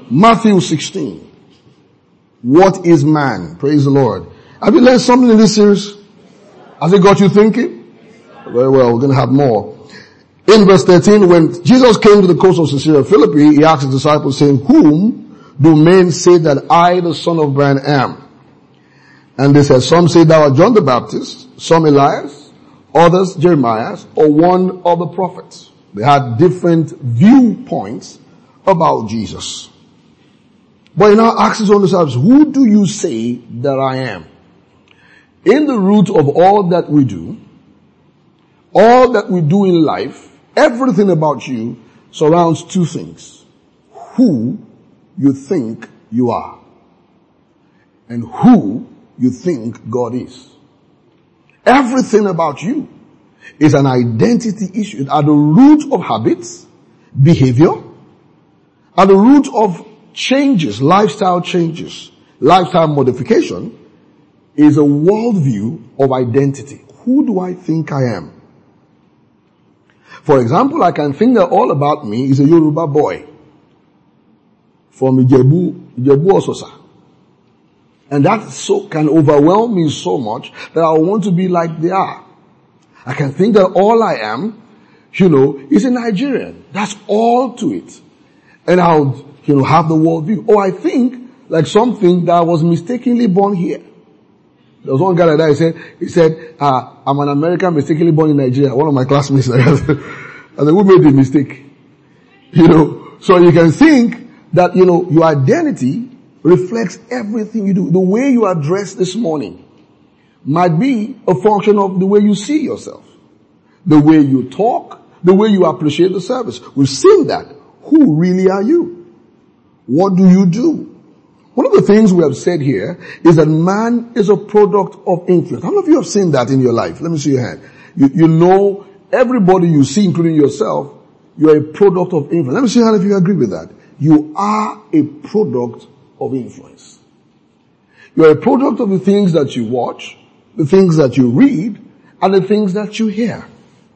Matthew 16. What is man? Praise the Lord. Have you learned something in this series? Has it got you thinking? Very well, we're going to have more. In verse 13, when Jesus came to the coast of Caesarea Philippi, he asked his disciples saying, whom do men say that I, the Son of Man, am? And they said, some say thou art John the Baptist, some Elias, others Jeremiah, or one of the prophets. They had different viewpoints about Jesus. But he now asks his own disciples, who do you say that I am? In the root of all that we do in life, everything about you surrounds two things. Who you think you are and who you think God is. Everything about you is an identity issue. At the root of habits, behavior, at the root of changes, lifestyle modification, is a worldview of identity. Who do I think I am? For example, I can think that all about me is a Yoruba boy from Ijebu Ososa. And that can overwhelm me so much that I want to be like they are. I can think that all I am, is a Nigerian. That's all to it. And I'll, have the worldview. Or I think like something that was mistakenly born here. There was one guy like that, he said, I'm an American mistakenly born in Nigeria. One of my classmates, and then who made the mistake? So you can think that, your identity reflects everything you do. The way you are dressed this morning might be a function of the way you see yourself. The way you talk, the way you appreciate the service. We've seen that. Who really are you? What do you do? One of the things we have said here is that man is a product of influence. How many of you have seen that in your life? Let me see your hand. You know everybody you see, including yourself, you are a product of influence. Let me see how many of you agree with that. You are a product of influence. You are a product of the things that you watch, the things that you read, and the things that you hear.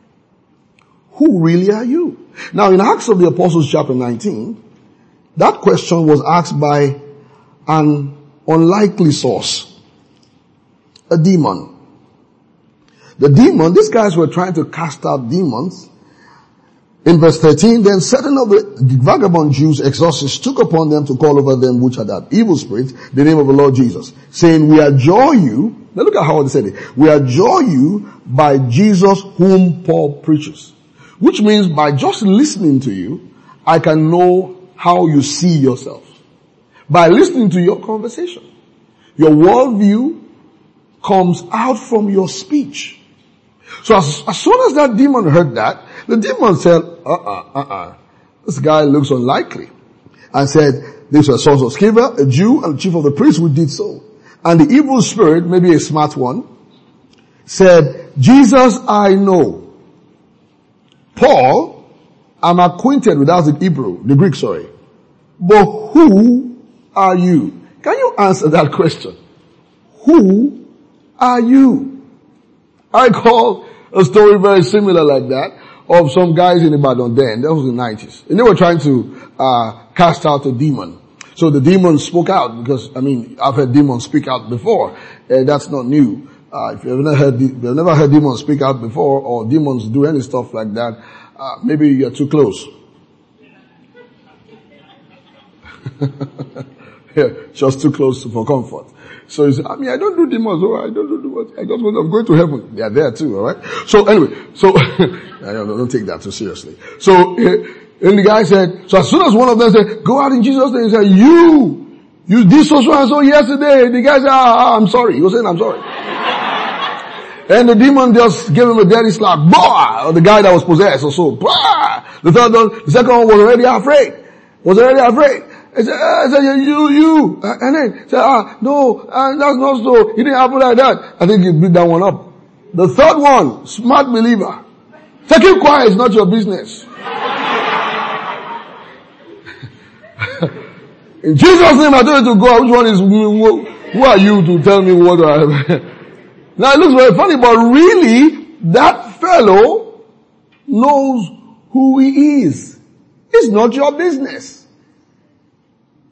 Who really are you? Now in Acts of the Apostles chapter 19, that question was asked by an unlikely source. A demon. The demon, these guys were trying to cast out demons. In verse 13, then certain of the vagabond Jews, exorcists, took upon them to call over them which had evil spirits, the name of the Lord Jesus, saying, we adjure you, now look at how they said it, we adjure you by Jesus whom Paul preaches. Which means by just listening to you, I can know how you see yourself. By listening to your conversation. Your worldview comes out from your speech. So as soon as that demon heard that, the demon said, this guy looks unlikely. And said, this was sons of Sceva, a Jew, and the chief of the priests who did so. And the evil spirit, maybe a smart one, said, Jesus I know. Paul, I'm acquainted with, that's the Hebrew, the Greek, sorry. But who are you? Can you answer that question? Who are you? I call a story very similar like that of some guys in Ibadan then. That was in the 90s. And they were trying to cast out a demon. So the demon spoke out because, I've heard demons speak out before. That's not new. If you've never heard demons speak out before or demons do any stuff like that, maybe you're too close. Yeah, just too close for comfort. So he said, I don't do demons, I don't do what, I'm going to heaven. They are there too, alright? So anyway, don't take that too seriously. So, and the guy said, so as soon as one of them said, go out in Jesus' name, he said, you did so and so yesterday. The guy said, I'm sorry. He was saying, I'm sorry. And the demon just gave him a dirty slap. Bah! Or the guy that was possessed or so. Bah! The second one was already afraid. I said, you. And then said, no, that's not so. It didn't happen like that. I think he beat that one up. The third one, smart believer. Say, keep quiet, it's not your business. In Jesus' name, I told you to go. Which one is, who are you to tell me what I have? Now it looks very funny, but really, that fellow knows who he is. It's not your business.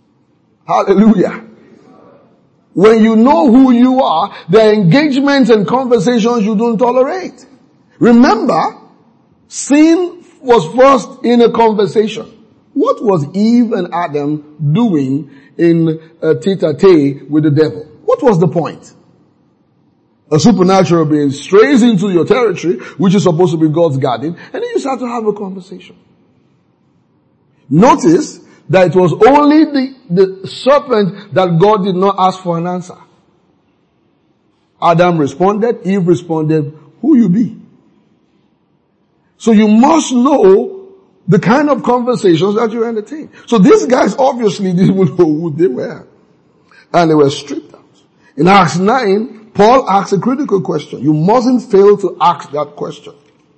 Hallelujah. When you know who you are, there are engagements and conversations you don't tolerate. Remember, sin was first in a conversation. What was Eve and Adam doing in a tete-a-tete with the devil? What was the point? A supernatural being strays into your territory, which is supposed to be God's garden, and then you start to have a conversation. Notice that it was only the serpent that God did not ask for an answer. Adam responded, Eve responded, who you be? So you must know the kind of conversations that you entertain. So these guys obviously didn't know who they were. And they were stripped out. In Acts 9, Paul asks a critical question. You mustn't fail to ask that question.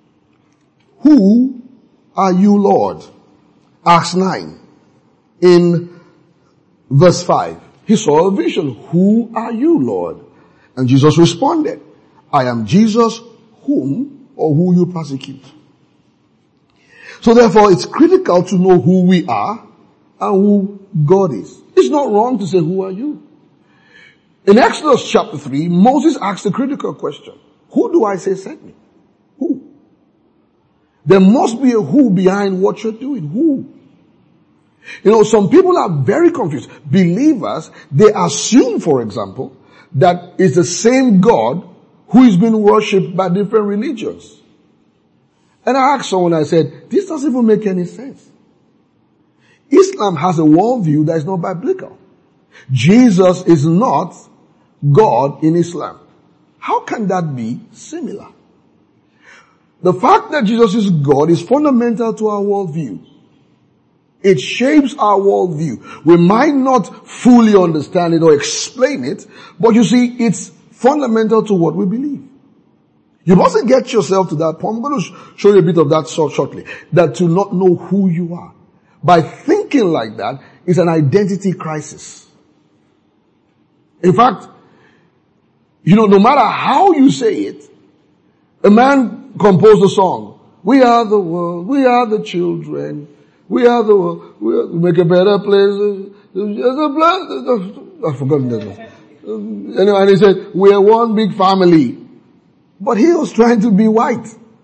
Who are you, Lord? Acts 9. In verse 5. He saw a vision. Who are you, Lord? And Jesus responded, I am Jesus whom or who you persecute. So therefore it's critical to know who we are and who God is. It's not wrong to say, who are you? In Exodus chapter 3, Moses asked a critical question. Who do I say sent me? Who? There must be a who behind what you're doing. Who? You know, some people are very confused. Believers, they assume, for example, that it's the same God who is being worshipped by different religions. And I asked someone, I said, this doesn't even make any sense. Islam has a worldview that is not biblical. Jesus is not God in Islam. How can that be similar? The fact that Jesus is God is fundamental to our worldview. It shapes our worldview. We might not fully understand it or explain it, but you see, it's fundamental to what we believe. You mustn't get yourself to that point. I'm going to show you a bit of that shortly. That to not know who you are. By thinking like that, it's an identity crisis. In fact, you know, no matter how you say it, a man composed a song. We are the world. We are the children. We are the world. We make a better place. I've forgotten that. Anyway, and he said, we are one big family. But he was trying to be white.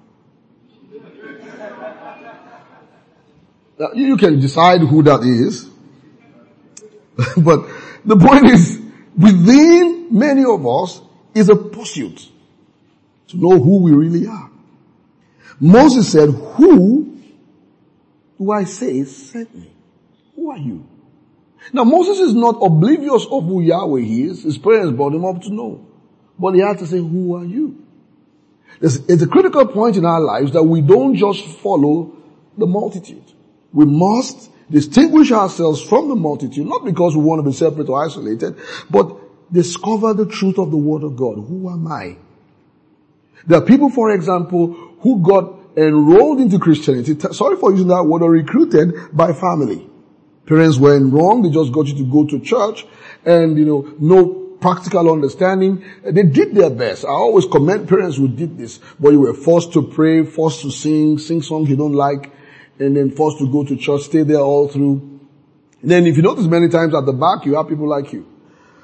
Now, you can decide who that is. But the point is, within many of us is a pursuit to know who we really are. Moses said, who do I say sent me? Who are you? Now Moses is not oblivious of who Yahweh is. His parents brought him up to know. But he had to say, who are you? It's a critical point in our lives that we don't just follow the multitude. We must distinguish ourselves from the multitude, not because we want to be separate or isolated, but discover the truth of the Word of God. Who am I? There are people, for example, who got enrolled into Christianity, sorry for using that word, or recruited by family. Parents were wrong, they just got you to go to church, and no practical understanding. They did their best. I always commend parents who did this, but you were forced to pray, forced to sing songs you don't like, and then forced to go to church, stay there all through. And then if you notice many times at the back, you have people like you.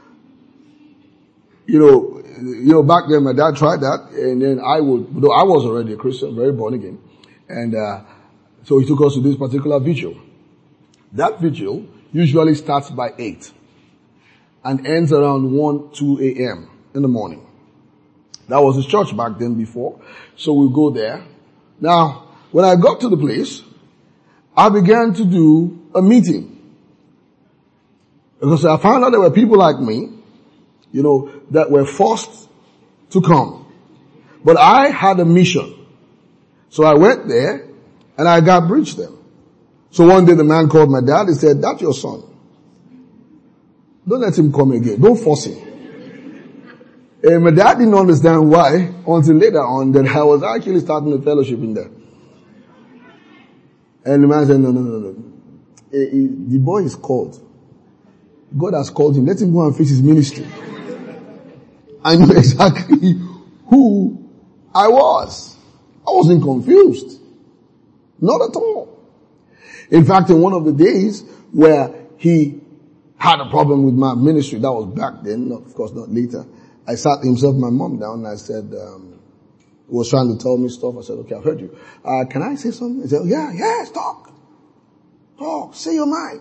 Back then my dad tried that, and then I was already a Christian, very born again. And, so he took us to this particular vigil. That vigil usually starts by 8 and ends around 2 a.m. in the morning. That was his church back then before. So we go there. Now, when I got to the place, I began to do a meeting. Because I found out there were people like me, that were forced to come. But I had a mission. So I went there and I got bridged them. So one day the man called my dad, he said, that's your son. Don't let him come again. Don't force him. And my dad didn't understand why until later on that I was actually starting a fellowship in there. And the man said, no. The boy is called. God has called him. Let him go and face his ministry. I knew exactly who I was. I wasn't confused. Not at all. In fact, in one of the days where he had a problem with my ministry. That was back then, of course not later. I sat himself, my mom down, and I said, he was trying to tell me stuff. I said, okay, I've heard you. Can I say something? He said, yes, talk, say your mind.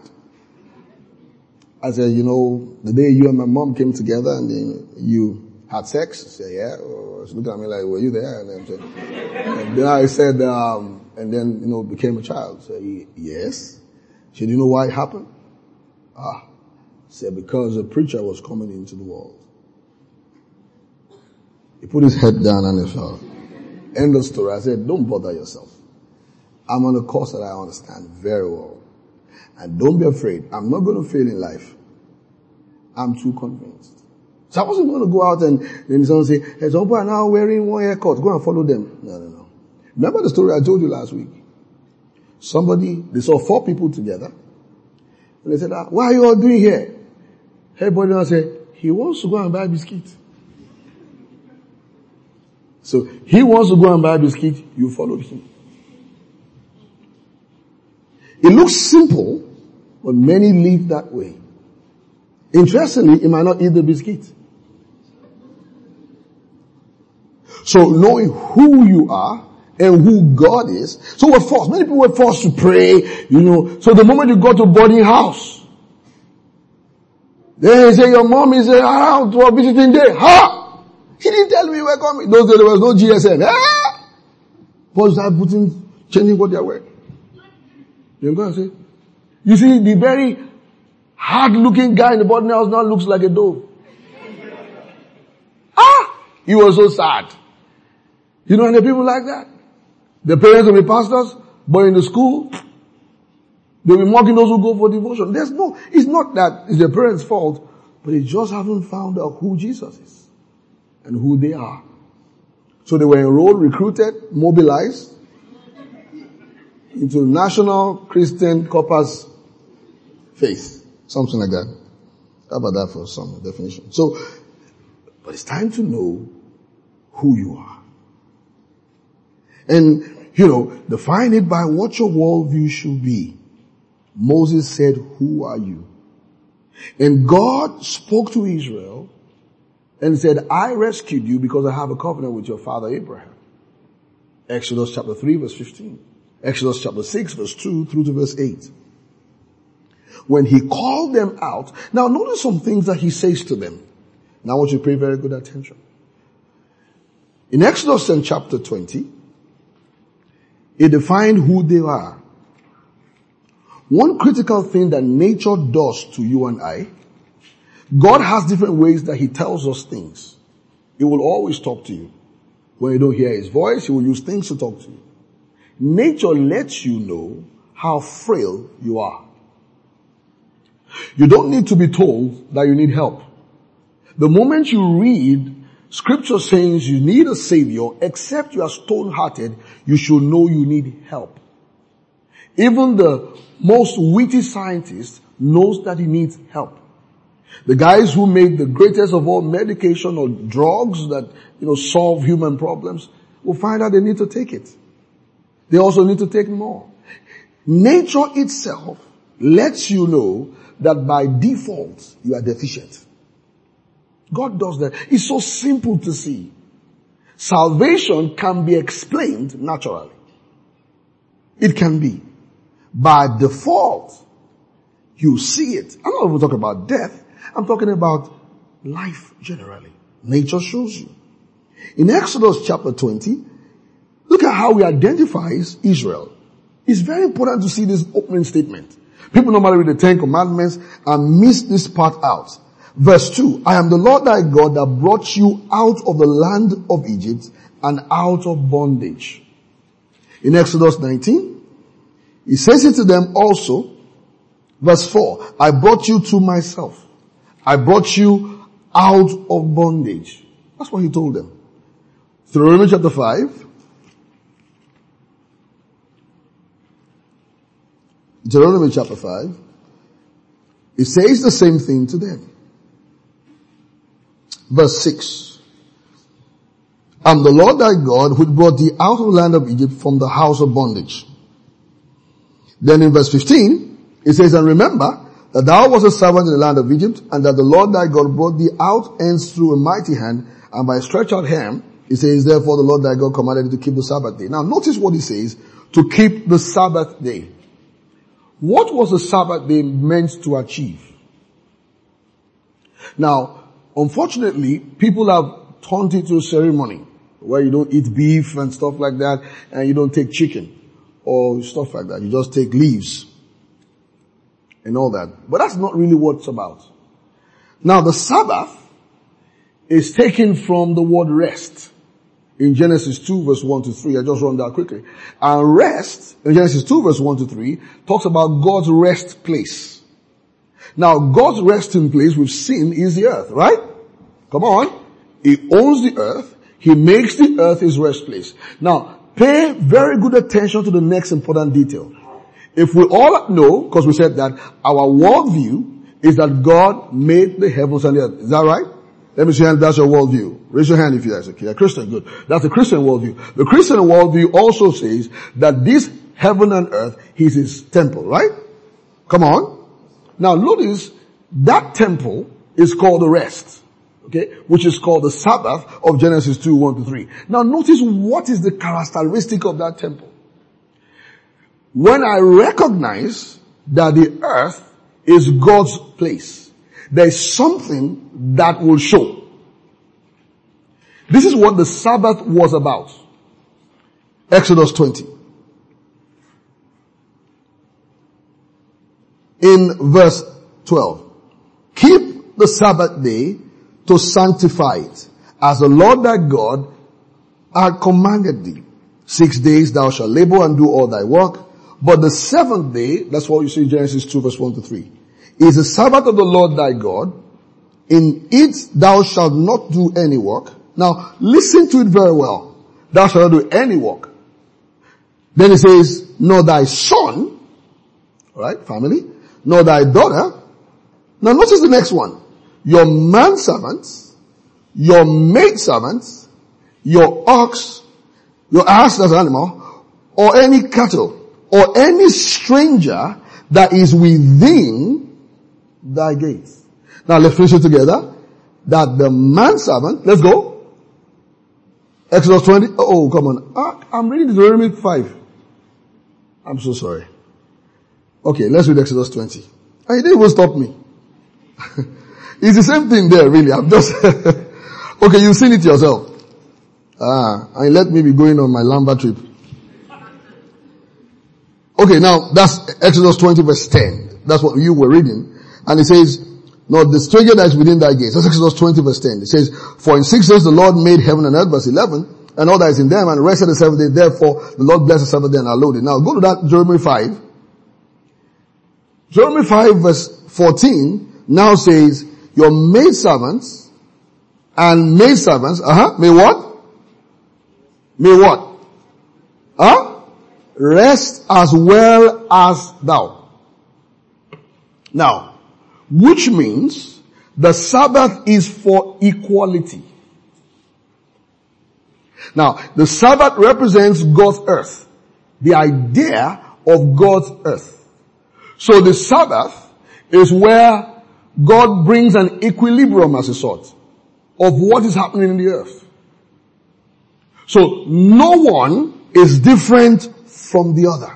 I said, the day you and my mom came together and then you had sex, I said, yeah. She looked at me like, were you there? And then I said, and then, became a child. So yes. She didn't know why it happened. Said because a preacher was coming into the world. He put his head down and he fell. End of story. I said, don't bother yourself. I'm on a course that I understand very well. And don't be afraid. I'm not going to fail in life. I'm too convinced. So I wasn't going to go out and then someone say, hey, some people are now wearing one haircut. Go and follow them. No. Remember the story I told you last week? They saw 4 people together. And they said, what are you all doing here? Everybody now said, he wants to go and buy biscuit. So he wants to go and buy biscuit. You followed him. It looks simple, but many live that way. Interestingly, he might not eat the biscuit. So knowing who you are and who God is. So we're forced. Many people were forced to pray, So the moment you go to boarding house, they say your mom is around for visiting day. He didn't tell me you were coming. Those days there was no GSM. Boys are changing what they are wearing. You're going to say, you see, the very hard-looking guy in the boarding house now looks like a dove. He was so sad. And there are people like that. The parents will be pastors, but in the school, they'll be mocking those who go for devotion. It's not that it's the parents' fault, but they just haven't found out who Jesus is and who they are. So they were enrolled, recruited, mobilized into National Christian Corpus Faith. Something like that. How about that for some definition? But it's time to know who you are. And, define it by what your worldview should be. Moses said, who are you? And God spoke to Israel and said, I rescued you because I have a covenant with your father Abraham. Exodus chapter 3 verse 15. Exodus chapter 6 verse 2 through to verse 8. When he called them out, now notice some things that he says to them. Now I want you to pay very good attention. In Exodus and chapter 20, he defined who they are. One critical thing that nature does to you and I, God has different ways that he tells us things. He will always talk to you. When you don't hear his voice, he will use things to talk to you. Nature lets you know how frail you are. You don't need to be told that you need help. The moment you read scripture saying you need a savior, except you are stone-hearted, you should know you need help. Even the most witty scientist knows that he needs help. The guys who make the greatest of all medication or drugs that, solve human problems will find out they need to take it. They also need to take more. Nature itself lets you know that by default you are deficient. God does that. It's so simple to see. Salvation can be explained naturally. It can be. By default, you see it. I'm not even talking about death. I'm talking about life generally. Nature shows you. In Exodus chapter 20, look at how he identifies Israel. It's very important to see this opening statement. People normally read the 10 Commandments and miss this part out. Verse 2, I am the Lord thy God that brought you out of the land of Egypt and out of bondage. In Exodus 19, he says it to them also. Verse 4, I brought you to myself. I brought you out of bondage. That's what he told them. Deuteronomy chapter 5. Deuteronomy chapter 5. It says the same thing to them. Verse 6. I'm the Lord thy God who brought thee out of the land of Egypt from the house of bondage. Then in verse 15, it says, and remember that thou wast a servant in the land of Egypt, and that the Lord thy God brought thee out hence through a mighty hand, and by a stretched out hand. He says, therefore the Lord thy God commanded thee to keep the Sabbath day. Now notice what he says, to keep the Sabbath day. What was the Sabbath day meant to achieve? Now, unfortunately, people have turned it to a ceremony where you don't eat beef and stuff like that, and you don't take chicken or stuff like that. You just take leaves and all that. But that's not really what it's about. Now, the Sabbath is taken from the word rest in Genesis 2 verse 1 to 3. I just run that quickly. And rest in Genesis 2 verse 1 to 3 talks about God's rest place. Now, God's resting place we've seen is the earth, right? Come on. He owns the earth. He makes the earth his rest place. Now, pay very good attention to the next important detail. If we all know, because we said that our worldview is that God made the heavens and the earth. Is that right? Let me see if that's your worldview. Raise your hand if you're a Christian. Good. That's the Christian worldview. The Christian worldview also says that this heaven and earth is his temple, right? Come on. Now notice that temple is called the rest, okay, which is called the Sabbath of Genesis 2, 1 to 3. Now notice what is the characteristic of that temple. When I recognize that the earth is God's place, there is something that will show. This is what the Sabbath was about. Exodus 20. In verse 12. Keep the Sabbath day to sanctify it, as the Lord thy God had commanded thee. 6 days thou shalt labor and do all thy work, but the seventh day, that's what you see in Genesis 2 verse 1 to 3, is the Sabbath of the Lord thy God. In it thou shalt not do any work. Now listen to it very well. Thou shalt not do any work. Then it says, nor thy son, alright, family, nor thy daughter. Now notice the next one. Your manservants, your maidservants, your ox, your ass as an animal, or any cattle, or any stranger that is within thy gates. Now let's finish it together. That the manservant, let's go. Exodus 20, oh come on. I'm reading Deuteronomy 5. I'm so sorry. Okay, let's read Exodus 20. And he didn't even stop me. It's the same thing there, really. I'm just, okay, you've seen it yourself. And let me be going on my Lamba trip. Okay, now that's Exodus 20 verse 10. That's what you were reading. And it says, no, the stranger that is within thy gates. That's Exodus 20 verse 10. It says, for in 6 days the Lord made heaven and earth, verse 11, and all that is in them, and rested the seventh day. Therefore, the Lord blessed the seventh day and allowed it. Now go to that Jeremiah 5. Jeremiah 5 verse 14 now says, your maidservants and maidservants, may what? May what? Rest as well as thou. Now, which means the Sabbath is for equality. Now, the Sabbath represents God's earth. The idea of God's earth. So the Sabbath is where God brings an equilibrium, as a sort, of what is happening in the earth. So no one is different from the other.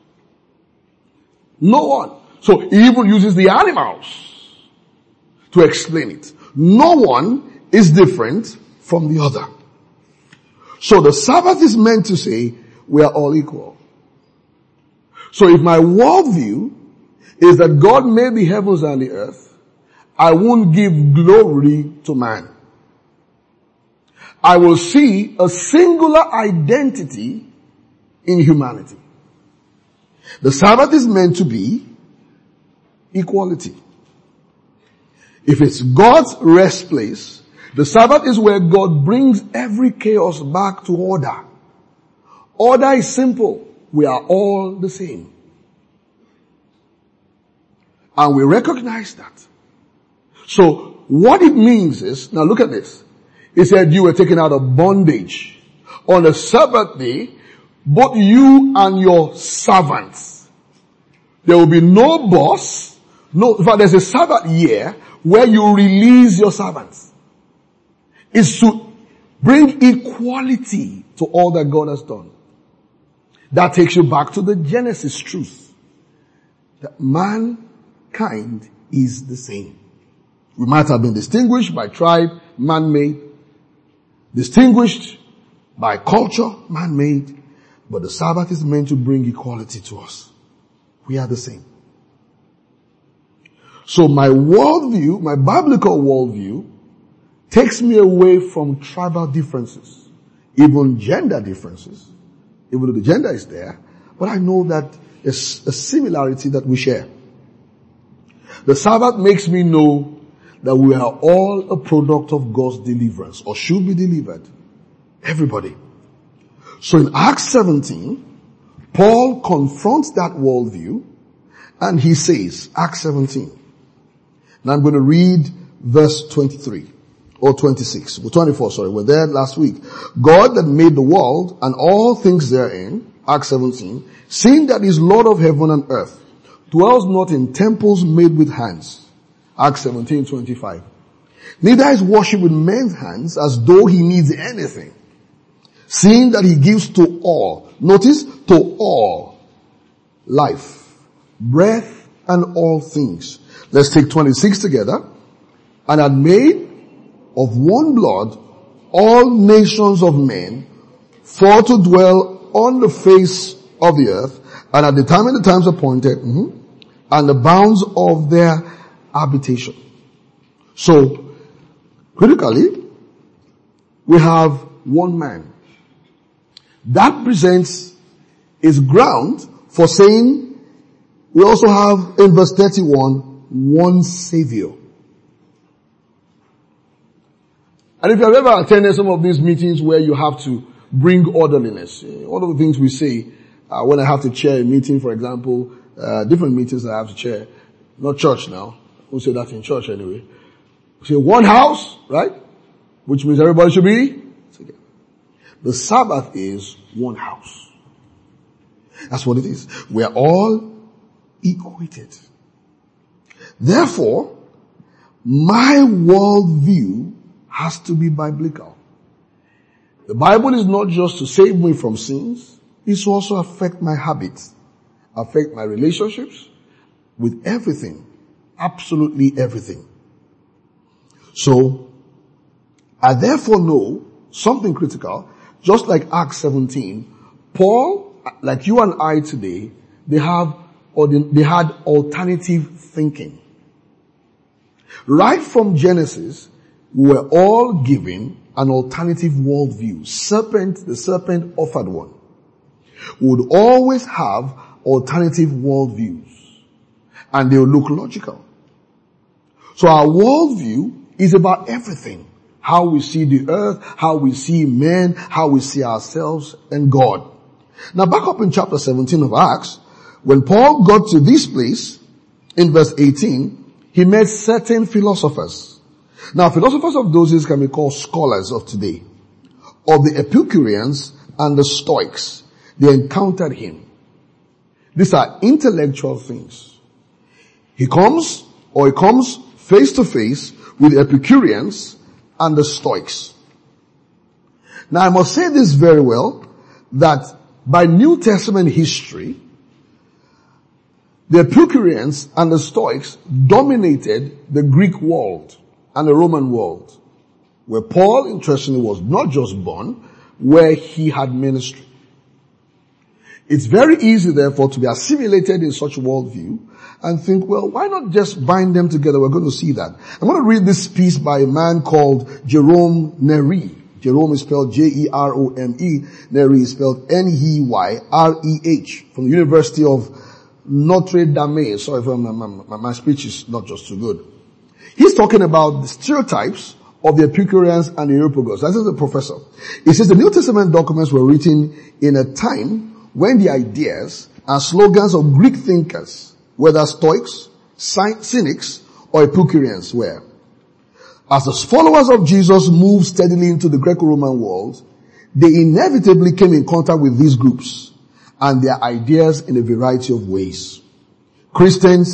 No one. So he even uses the animals to explain it. No one is different from the other. So the Sabbath is meant to say we are all equal. So if my worldview is that God made the heavens and the earth, I won't give glory to man. I will see a singular identity in humanity. The Sabbath is meant to be equality. If it's God's rest place, the Sabbath is where God brings every chaos back to order. Order is simple. We are all the same. And we recognize that. So what it means is, now look at this. It said you were taken out of bondage. On the Sabbath day, both you and your servants. There will be no boss, No, in fact, there's a Sabbath year where you release your servants. It's to bring equality to all that God has done. That takes you back to the Genesis truth. That mankind is the same. We might have been distinguished by tribe, man-made. Distinguished by culture, man-made. But the Sabbath is meant to bring equality to us. We are the same. So my worldview, my biblical worldview, takes me away from tribal differences, even gender differences, even though the gender is there, but I know that there's a similarity that we share. The Sabbath makes me know that we are all a product of God's deliverance, or should be delivered. Everybody. So in Acts 17, Paul confronts that worldview, and he says, Acts 17. Now I'm going to read verse 23. Or 26, or 24, sorry, we're there last week. God that made the world and all things therein, Acts 17, seeing that he is Lord of heaven and earth, dwells not in temples made with hands. Acts 17:25. Neither is worship with men's hands as though he needs anything. Seeing that he gives to all, notice, to all, life, breath, and all things. Let's take 26 together. And had made of one blood all nations of men for to dwell on the face of the earth, and had determined the times appointed, and the bounds of their habitation. So, critically, we have one man. That presents its ground for saying we also have in verse 31, one Savior. And if you have ever attended some of these meetings where you have to bring orderliness, all of the things we say, when I have to chair a meeting, for example, different meetings I have to chair, not church now, we'll say that in church anyway. We say one house, right? Which means everybody should be together. The Sabbath is one house. That's what it is. We are all equated. Therefore, my worldview has to be biblical. The Bible is not just to save me from sins, it's to also affect my habits, affect my relationships with everything, absolutely everything. So, I therefore know something critical, just like Acts 17, Paul, like you and I today, they had alternative thinking. Right from Genesis, we were all given an alternative worldview. The serpent offered one. We would always have alternative worldviews. And they will look logical. So our worldview is about everything. How we see the earth, how we see men, how we see ourselves and God. Now back up in chapter 17 of Acts, when Paul got to this place, in verse 18, he met certain philosophers. Now, philosophers of those days can be called scholars of today. Of the Epicureans and the Stoics. They encountered him. These are intellectual things. He comes face to face with the Epicureans and the Stoics. Now, I must say this very well, that by New Testament history, the Epicureans and the Stoics dominated the Greek world and the Roman world, where Paul, interestingly, was not just born, where he had ministry. It's very easy, therefore, to be assimilated in such a worldview and think, well, why not just bind them together? We're going to see that. I'm going to read this piece by a man called Jerome Neri. Jerome is spelled Jerome. Neri is spelled Neyreh, from the University of Notre Dame. Sorry if my speech is not just too good. He's talking about the stereotypes of the Epicureans and the Areopagus. That is the professor. He says the New Testament documents were written in a time when the ideas and slogans of Greek thinkers, whether Stoics, Cynics, or Epicureans, were. As the followers of Jesus moved steadily into the Greco-Roman world, they inevitably came in contact with these groups and their ideas in a variety of ways. Christians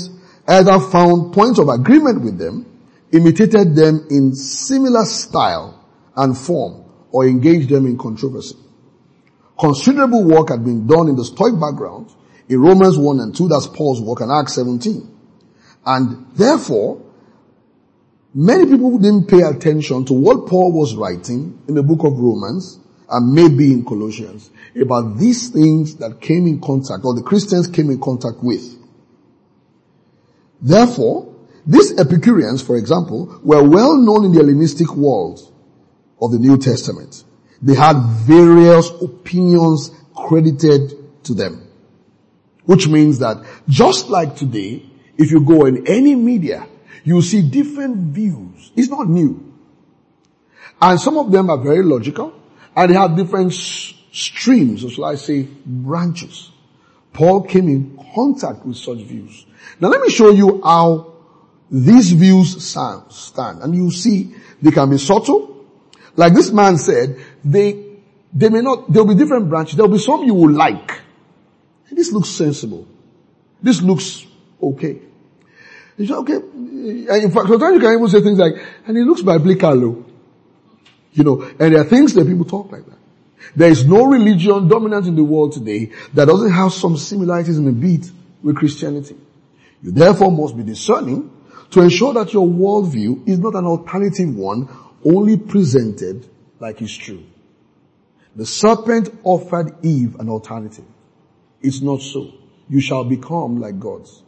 either found points of agreement with them, imitated them in similar style and form, or engaged them in controversy. Considerable work had been done in the Stoic background in Romans 1 and 2, that's Paul's work, and Acts 17. And therefore, many people didn't pay attention to what Paul was writing in the book of Romans and maybe in Colossians about these things that came in contact, or the Christians came in contact with. Therefore, these Epicureans, for example, were well known in the Hellenistic world of the New Testament. They had various opinions credited to them. Which means that just like today, if you go in any media, you see different views. It's not new. And some of them are very logical, and they have different streams, or shall I say, branches. Paul came in contact with such views. Now let me show you how these views stand. And you see, they can be subtle. Like this man said, there'll be different branches. There'll be some you will like. This looks sensible. This looks okay. You say, okay. In fact, sometimes you can even say things like, and it looks biblical. And there are things that people talk like that. There is no religion dominant in the world today that doesn't have some similarities in a bit with Christianity. You therefore must be discerning to ensure that your worldview is not an alternative one only presented like it's true. The serpent offered Eve an alternative. It's not so. You shall become like gods.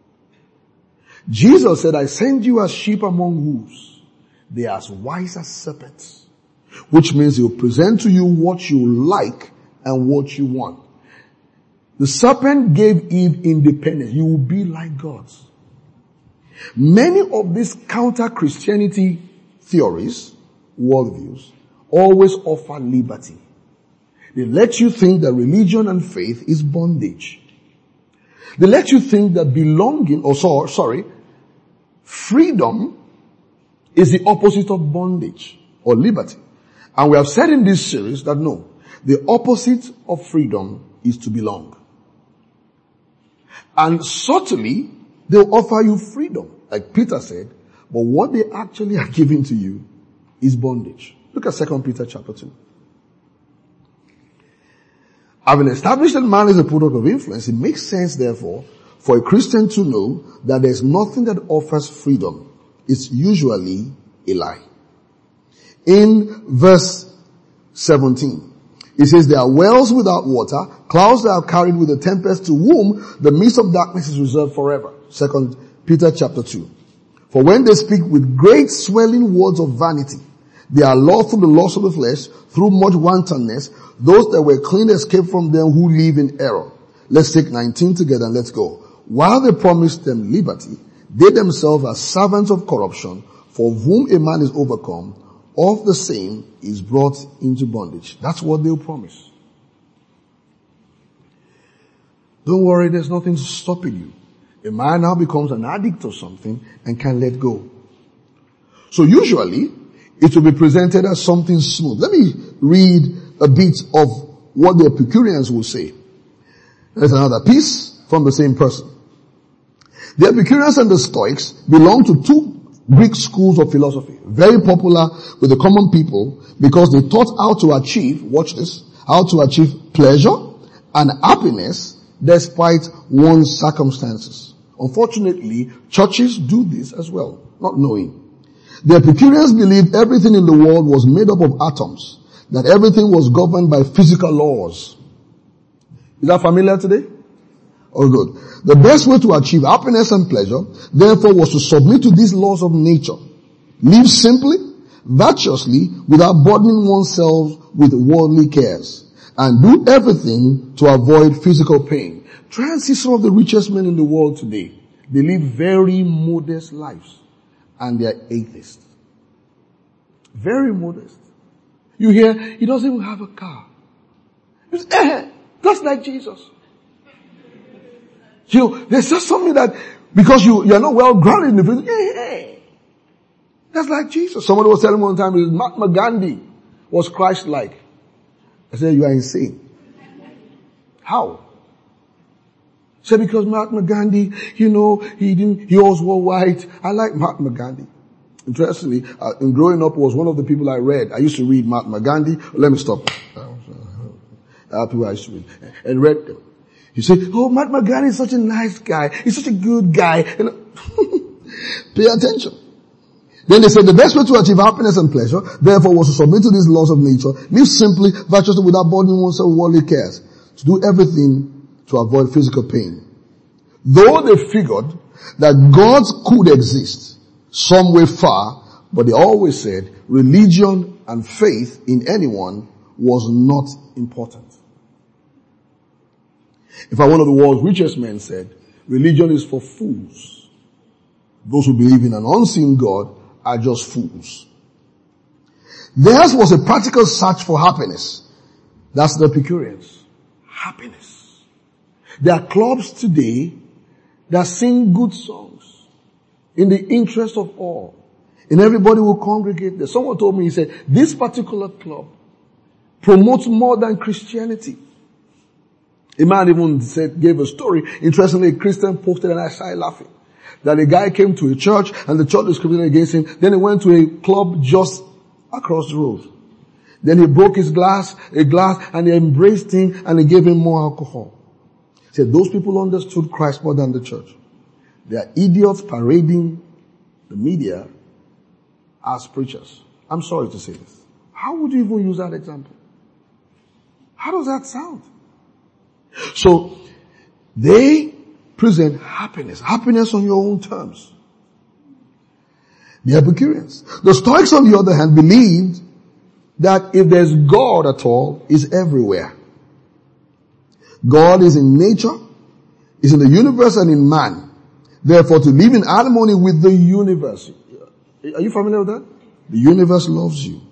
Jesus said, I send you as sheep among wolves. They are as wise as serpents. Which means he'll present to you what you like and what you want. The serpent gave Eve independence. You will be like gods. Many of these counter-Christianity theories, worldviews, always offer liberty. They let you think that religion and faith is bondage. They let you think that freedom is the opposite of bondage or liberty. And we have said in this series that no, the opposite of freedom is to belong. And subtly, they'll offer you freedom, like Peter said, but what they actually are giving to you is bondage. Look at 2 Peter chapter 2. Having established that man is a product of influence, it makes sense, therefore, for a Christian to know that there's nothing that offers freedom. It's usually a lie. In verse 17, it says, there are wells without water, clouds that are carried with a tempest, to whom the midst of darkness is reserved forever. 2 Peter chapter 2. For when they speak with great swelling words of vanity, they are lost through the lust of the flesh, through much wantonness. Those that were clean escape from them who live in error. Let's take 19 together and let's go. While they promised them liberty, they themselves are servants of corruption, for whom a man is overcome, of the same is brought into bondage. That's what they'll promise. Don't worry, there's nothing stopping you. A man now becomes an addict or something and can't let go. So usually, it will be presented as something smooth. Let me read a bit of what the Epicureans will say. There's another piece from the same person. The Epicureans and the Stoics belong to two Greek schools of philosophy, very popular with the common people because they taught how to achieve, watch this, how to achieve pleasure and happiness despite one's circumstances. Unfortunately, churches do this as well, not knowing. The Epicureans believed everything in the world was made up of atoms, that everything was governed by physical laws. Is that familiar today? Oh, good. The best way to achieve happiness and pleasure, therefore, was to submit to these laws of nature. Live simply, virtuously, without burdening oneself with worldly cares. And do everything to avoid physical pain. Try and see some of the richest men in the world today. They live very modest lives. And they are atheists. Very modest. You hear, he doesn't even have a car. That's like Jesus. There's just something that, because you're not well grounded in the faith, that's like Jesus. Somebody was telling me one time, Mahatma Gandhi was Christ-like. I said, you are insane. How? Say because Mahatma Gandhi, he always wore white. I like Mahatma Gandhi. Interestingly, in growing up, was one of the people I read. I used to read Mahatma Gandhi. Let me stop. People I used to read and read them. You say, oh, Mahatma Gandhi is such a nice guy. He's such a good guy. Pay attention. Then they said the best way to achieve happiness and pleasure, therefore, was to submit to these laws of nature, live simply, virtuously, without burdening oneself with worldly cares, to do everything to avoid physical pain. Though they figured that gods could exist some way far, but they always said religion and faith in anyone was not important. In fact, one of the world's richest men said, religion is for fools. Those who believe in an unseen God are just fools. Theirs was a practical search for happiness. That's the Epicureans. Happiness. There are clubs today that sing good songs in the interest of all. And everybody will congregate there. Someone told me, he said, this particular club promotes more than Christianity. A man even gave a story. Interestingly, a Christian posted and I started laughing. That a guy came to a church and the church discriminated against him. Then he went to a club just across the road. Then he broke a glass, and they embraced him and they gave him more alcohol. He said, those people understood Christ more than the church. They are idiots parading the media as preachers. I'm sorry to say this. How would you even use that example? How does that sound? So, they present happiness on your own terms. The Epicureans. The Stoics, on the other hand, believed that if there's God at all, He's everywhere. God is in nature, is in the universe and in man. Therefore, to live in harmony with the universe. Are you familiar with that? The universe loves you.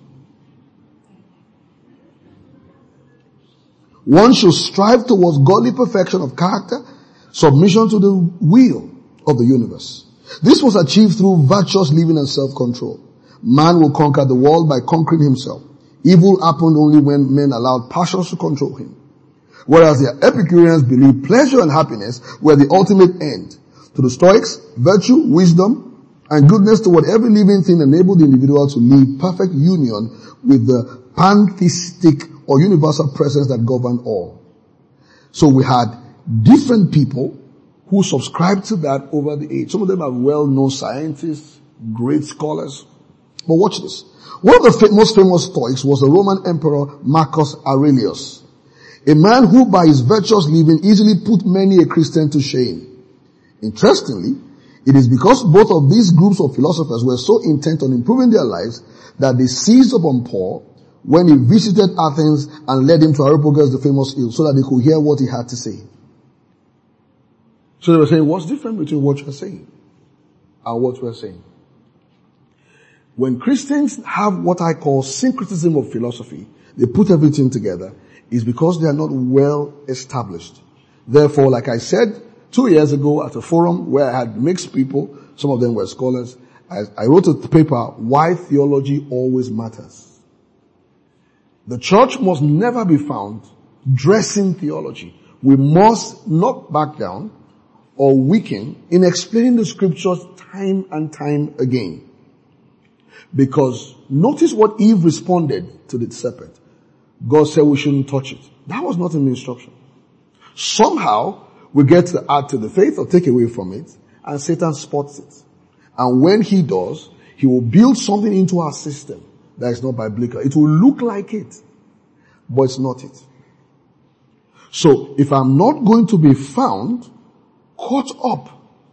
One should strive towards godly perfection of character, submission to the will of the universe. This was achieved through virtuous living and self-control. Man will conquer the world by conquering himself. Evil happened only when men allowed passions to control him. Whereas the Epicureans believed pleasure and happiness were the ultimate end. To the Stoics, virtue, wisdom, and goodness toward every living thing enabled the individual to live perfect union with the pantheistic or universal presence that governed all. So we had different people who subscribed to that over the age. Some of them are well-known scientists, great scholars. But watch this. One of the most famous Stoics was the Roman Emperor Marcus Aurelius, a man who by his virtuous living easily put many a Christian to shame. Interestingly, it is because both of these groups of philosophers were so intent on improving their lives that they seized upon Paul when he visited Athens and led him to Areopagus, the famous hill, so that they could hear what he had to say. So they were saying, what's different between what you're saying and what we're saying? When Christians have what I call syncretism of philosophy, they put everything together, is because they are not well established. Therefore, like I said 2 years ago at a forum where I had mixed people, some of them were scholars, I wrote a paper, Why Theology Always Matters. The church must never be found dressing theology. We must not back down or weaken in explaining the scriptures time and time again. Because notice what Eve responded to the serpent. God said we shouldn't touch it. That was not an instruction. Somehow we get to add to the faith or take away from it, and Satan spots it. And when he does, he will build something into our system that is not biblical. It will look like it, but it's not it. So if I'm not going to be found caught up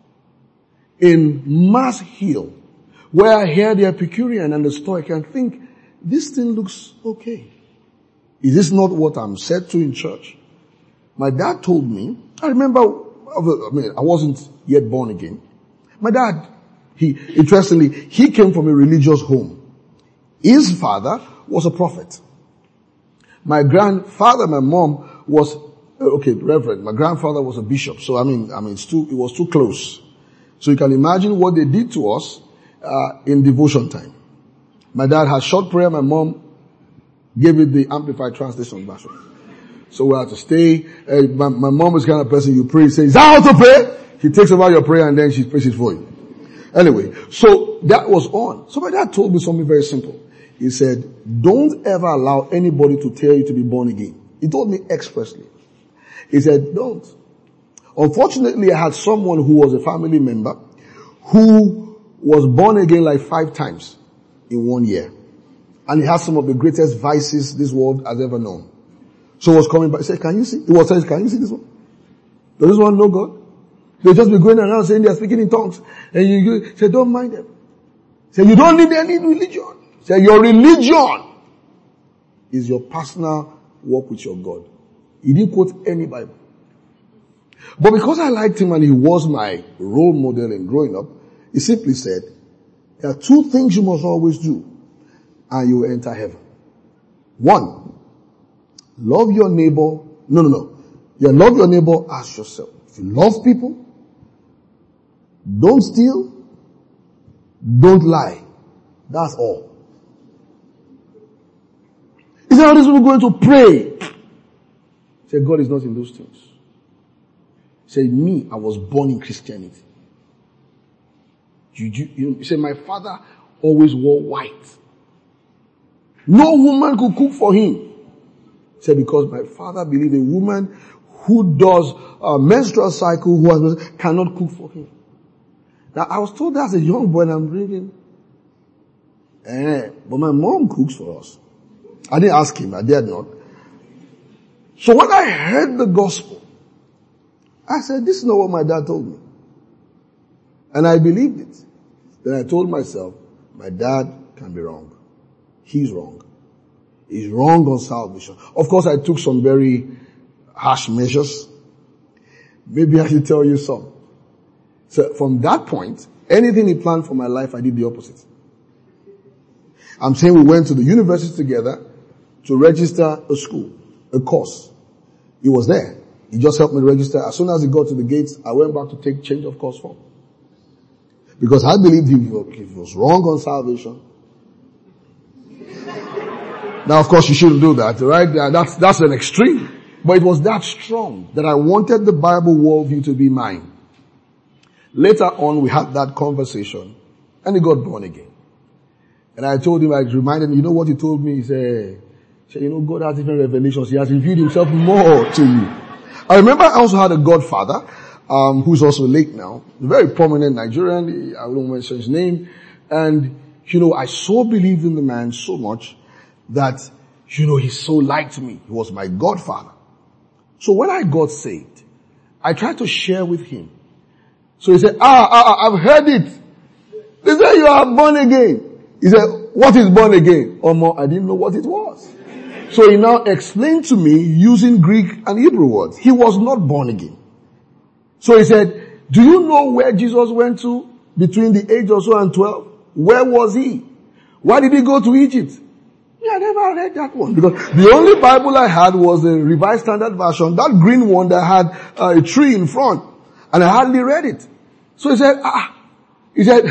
in mass heel, where I hear the Epicurean and the Stoic and think, this thing looks okay. Is this not what I'm said to in church? My dad told me, I remember, I wasn't yet born again. My dad, interestingly, he came from a religious home. His father was a prophet. My grandfather, my mom was, reverend. My grandfather was a bishop. So it was too close. So you can imagine what they did to us, in devotion time. My dad had short prayer, my mom gave it the Amplified Translation version. So we have to stay. My mom is the kind of person you pray, say, is that how to pray? She takes over your prayer and then she prays it for you. Anyway, so that was on. So my dad told me something very simple. He said, don't ever allow anybody to tell you to be born again. He told me expressly. He said, don't. Unfortunately, I had someone who was a family member who was born again like 5 times in 1 year. And he has some of the greatest vices this world has ever known. So he was coming back. He said, can you see? He was saying, can you see this one? Does this one know God? They'll just be going around saying they're speaking in tongues. And you say, don't mind them. Say, you don't need any religion. Say, your religion is your personal walk with your God. He didn't quote any Bible. But because I liked him and he was my role model in growing up, he simply said, there are 2 things you must always do and you will enter heaven. 1, love your neighbor. No. You love your neighbor as yourself. If you love people, don't steal, don't lie. That's all. Is that how these people going to pray? Say, God is not in those things. Say, me, I was born in Christianity. You say, my father always wore white. No woman could cook for him. Say, because my father believed a woman who does a menstrual cycle, who cannot cook for him. Now, I was told that as a young boy, and I'm reading. But my mom cooks for us. I didn't ask him, I dared not. So when I heard the gospel, I said, this is not what my dad told me. And I believed it. Then I told myself, my dad can be wrong. He's wrong. He's wrong on salvation. Of course, I took some very harsh measures. Maybe I should tell you some. So from that point, anything he planned for my life, I did the opposite. I'm saying we went to the university together to register a school, a course. He was there. He just helped me register. As soon as he got to the gates, I went back to take change of course form. Because I believed he was wrong on salvation. Now, of course, you shouldn't do that, right? That's an extreme. But it was that strong that I wanted the Bible worldview to be mine. Later on, we had that conversation, and he got born again. And I told him, I reminded him, you know what he told me? He said, you know, God has different revelations. He has revealed himself more to you. I remember I also had a godfather, who's also late now, a very prominent Nigerian. I won't mention his name. And, you know, I so believed in the man so much that, you know, he so liked me. He was my godfather. So when I got saved, I tried to share with him. So he said, I've heard it. They said you are born again. He said, what is born again? I didn't know what it was. So he now explained to me using Greek and Hebrew words. He was not born again. So he said, do you know where Jesus went to between the age of so and 12? Where was he? Why did he go to Egypt? Yeah, I never read that one because the only Bible I had was the Revised Standard Version, that green one that had a tree in front, and I hardly read it. So he said, he said,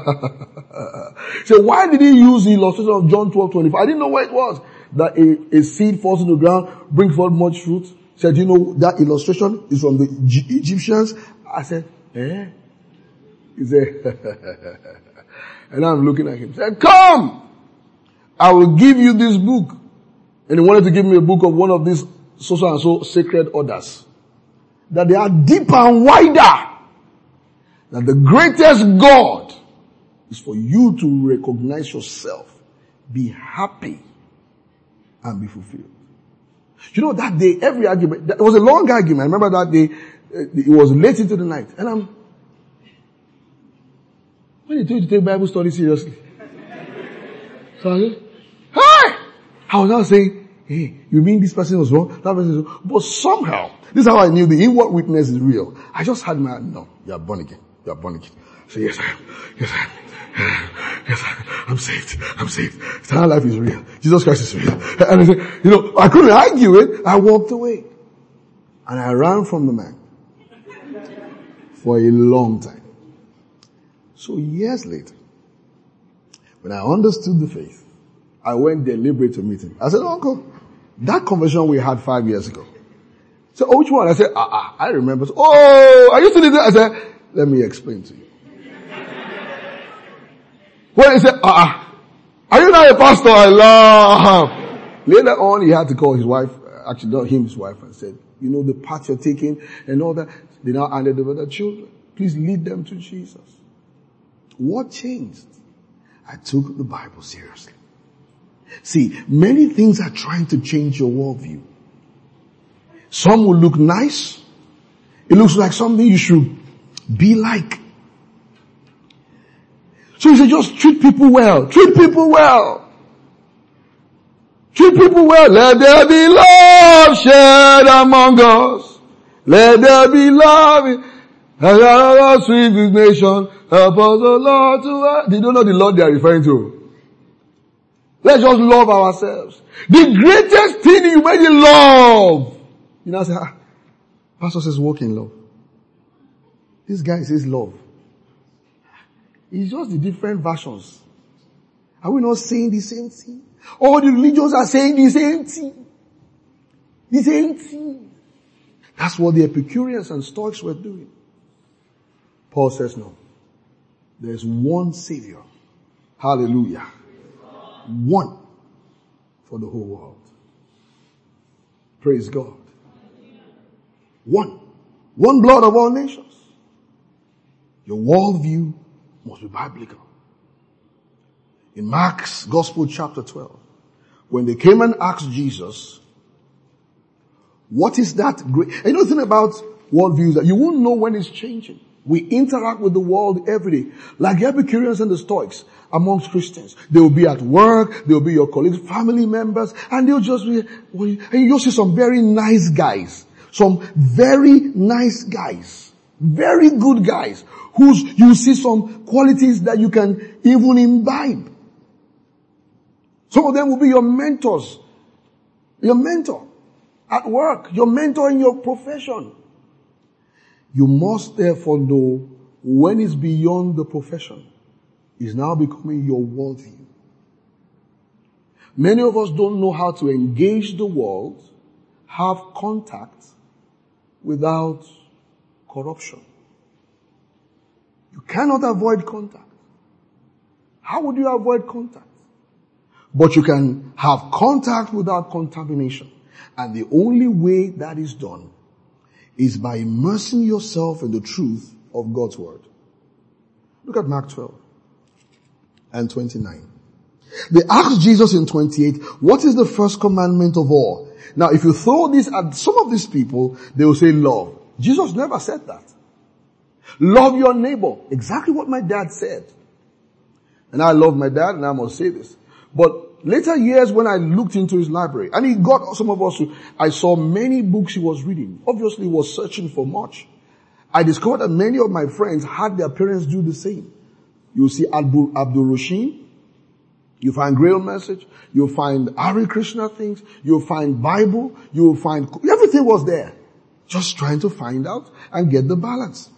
so why did he use the illustration of John 12:25? I didn't know where it was. That a seed falls in the ground, brings forth much fruit. He said, you know, that illustration is from the Egyptians. I said, He said, and I'm looking at him. He said, come! I will give you this book. And he wanted to give me a book of one of these so and so sacred orders. That they are deeper and wider. That the greatest God is for you to recognize yourself, be happy, and be fulfilled. You know, that day, every argument, it was a long argument. I remember that day, it was late into the night. And when he told you to take Bible study seriously. So I said, hey! I was now saying, hey, you mean this person was wrong? That person was wrong. But somehow, this is how I knew the inward witness is real. I just had no, you are born again. You are born again. So yes, I am. Yes, I am. Yes, I'm saved. I'm saved. Eternal life is real. Jesus Christ is real. And I said, you know, I couldn't argue it. I walked away. And I ran from the man. For a long time. So years later, when I understood the faith, I went deliberate to meet him. I said, Uncle, That conversation we had 5 years ago. So, oh, which one? I said, I remember. So, oh, are you still there? I said, let me explain to you. When he said, are you not a pastor? I laugh. Later on, he had to call his wife, actually not him, his wife, and said, you know, the path you're taking and all that, they now handed over their children. Please lead them to Jesus. What changed? I took the Bible seriously. See, many things are trying to change your worldview. Some will look nice. It looks like something you should be like. So you say, just treat people well. Treat people well. Treat people well. Let there be love shared among us. Let there be love. And sweet nation. Help us, O Lord, to... They don't know the Lord they are referring to. Let's just love ourselves. The greatest thing you made in love. You know, say, pastor says walk in love. This guy says love. It's just the different versions. Are we not saying the same thing? All the religions are saying the same thing. The same thing. That's what the Epicureans and Stoics were doing. Paul says no. There's one Savior. Hallelujah. One for the whole world. Praise God. One. One blood of all nations. Your worldview must be biblical. In Mark's Gospel chapter 12, when they came and asked Jesus, what is that great... And you know the thing about worldviews that you won't know when it's changing. We interact with the world every day. Like the Epicureans and the Stoics amongst Christians. They will be at work, they will be your colleagues, family members, and they'll just be... And you'll see some very nice guys. Some very nice guys. Very good guys. You see some qualities that you can even imbibe. Some of them will be your mentors. Your mentor at work. Your mentor in your profession. You must therefore know when it's beyond the profession. It's now becoming your worldview. Many of us don't know how to engage the world, have contact without corruption. You cannot avoid contact. How would you avoid contact? But you can have contact without contamination. And the only way that is done is by immersing yourself in the truth of God's word. Look at Mark 12 and 29. They asked Jesus in 28, what is the first commandment of all? Now if you throw this at some of these people, they will say love. Jesus never said that. Love your neighbor. Exactly what my dad said. And I love my dad and I must say this. But later years when I looked into his library, and he got some of us, I saw many books he was reading. Obviously he was searching for much. I discovered that many of my friends had their parents do the same. You'll see Abdul Rasheen. You find Grail Message. You'll find Hare Krishna things. You'll find Bible. You'll find, everything was there. Just trying to find out and get the balance.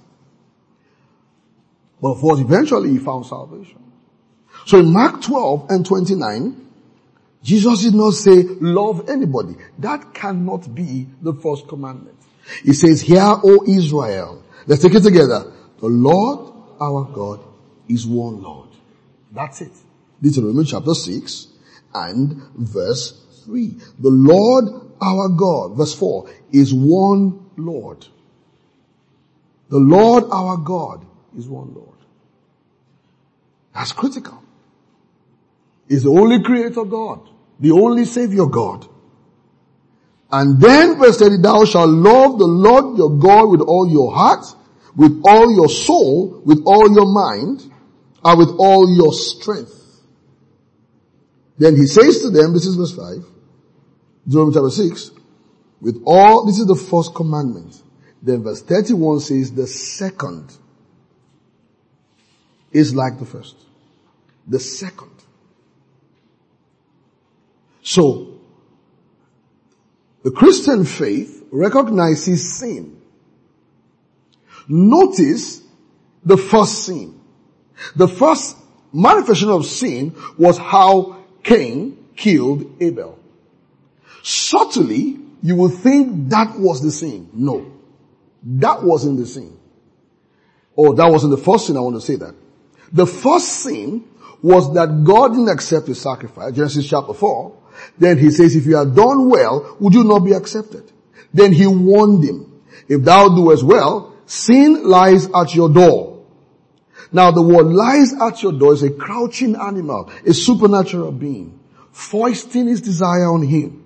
But of course, eventually he found salvation. So in Mark 12 and 29, Jesus did not say, love anybody. That cannot be the first commandment. He says, hear, O Israel. Let's take it together. The Lord our God is one Lord. That's it. Deuteronomy chapter 6 and verse 3. The Lord our God, verse 4, is one Lord. The Lord our God is one Lord. That's critical. He's the only creator God, the only savior God. And then verse 30, thou shalt love the Lord your God with all your heart, with all your soul, with all your mind, and with all your strength. Then he says to them, this is verse 5, Deuteronomy chapter 6, with all, this is the first commandment. Then verse 31 says the second is like the first. The second. So, the Christian faith recognizes sin. Notice the first sin. The first manifestation of sin was how Cain killed Abel. Subtly, you will think that was the sin. No. That wasn't the sin. Or that wasn't the first sin. I want to say that. The first sin was that God didn't accept his sacrifice. Genesis chapter 4. Then he says, if you had done well, would you not be accepted? Then he warned him, if thou doest well, sin lies at your door. Now the word lies at your door is a crouching animal, a supernatural being, foisting his desire on him.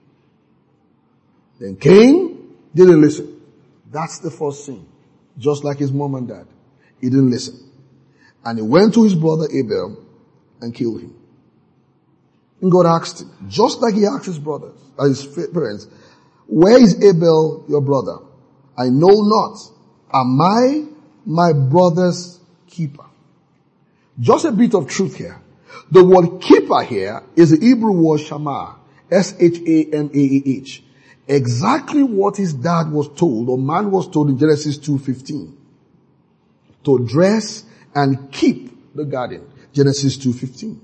Then Cain didn't listen. That's the first sin. Just like his mom and dad. He didn't listen. And he went to his brother Abel and killed him. And God asked him, just like he asked his brothers, his parents, where is Abel, your brother? I know not. Am I my brother's keeper? Just a bit of truth here. The word keeper here is the Hebrew word shamah. S-H-A-M-A-E-H. Exactly what his dad was told, or man was told in Genesis 2:15. To dress and keep the garden. Genesis 2:15.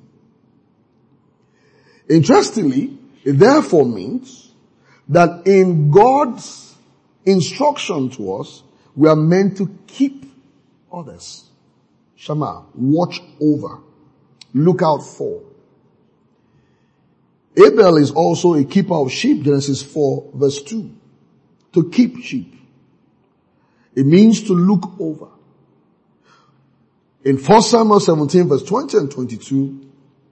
Interestingly, it therefore means that in God's instruction to us, we are meant to keep others. Shama, watch over, look out for. Abel is also a keeper of sheep, Genesis 4 verse 2. To keep sheep. It means to look over. In 1 Samuel 17 verse 20 and 22,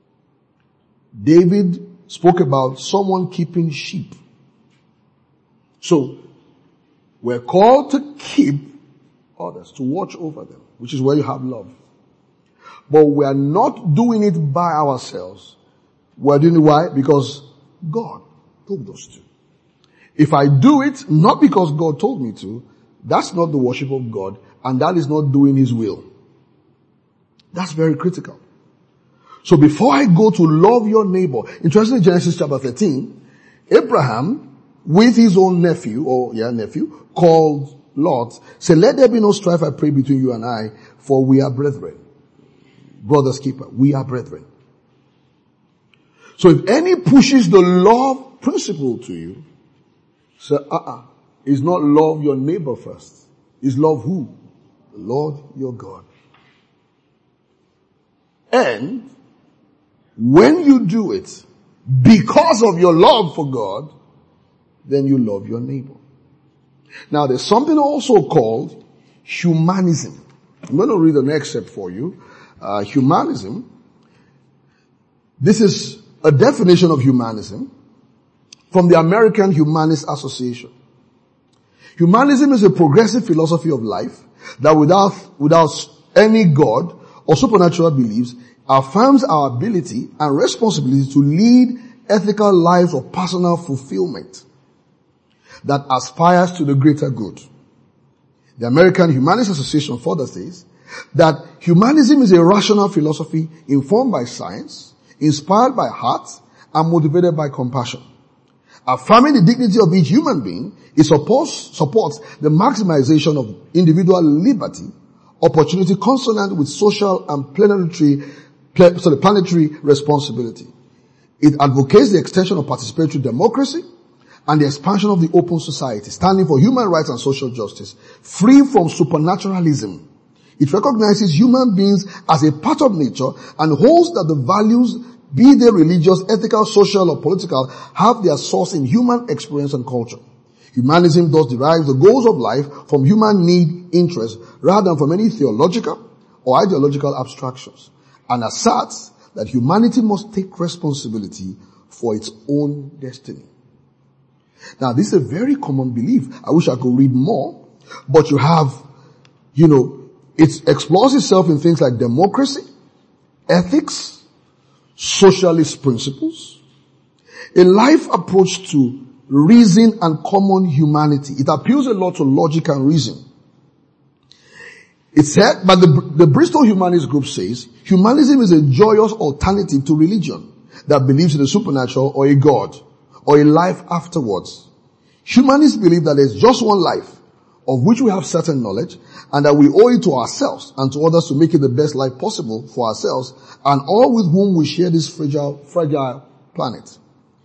David spoke about someone keeping sheep. So, we're called to keep others, to watch over them, which is where you have love. But we are not doing it by ourselves. We're doing it why? Because God told us to. If I do it not because God told me to, that's not the worship of God, and that is not doing his will. That's very critical. So before I go to love your neighbor, interestingly, Genesis chapter 13, Abraham, with his own nephew, called Lot, said, let there be no strife, I pray, between you and I, for we are brethren. Brother's keeper, we are brethren. So if any pushes the love principle to you, say, it's not love your neighbor first. It's love who? The Lord your God. And when you do it because of your love for God, then you love your neighbor. Now there's something also called humanism. I'm going to read an excerpt for you. Humanism. This is a definition of humanism from the American Humanist Association. Humanism is a progressive philosophy of life that without any God or supernatural beliefs affirms our ability and responsibility to lead ethical lives of personal fulfillment that aspires to the greater good. The American Humanist Association further says that humanism is a rational philosophy informed by science, inspired by heart, and motivated by compassion. Affirming the dignity of each human being, it supports the maximization of individual liberty, opportunity consonant with social and planetary responsibility. It advocates the extension of participatory democracy and the expansion of the open society, standing for human rights and social justice, free from supernaturalism. It recognizes human beings as a part of nature and holds that the values, be they religious, ethical, social, or political, have their source in human experience and culture. Humanism thus derives the goals of life from human need, interest, rather than from any theological or ideological abstractions, and asserts that humanity must take responsibility for its own destiny. Now, this is a very common belief. I wish I could read more, but you have, it explores itself in things like democracy, ethics, socialist principles, a life approach to reason and common humanity. It appeals a lot to logic and reason. It's said, but the Bristol Humanist Group says, humanism is a joyous alternative to religion that believes in a supernatural or a God or a life afterwards. Humanists believe that there's just one life of which we have certain knowledge and that we owe it to ourselves and to others to make it the best life possible for ourselves and all with whom we share this fragile planet.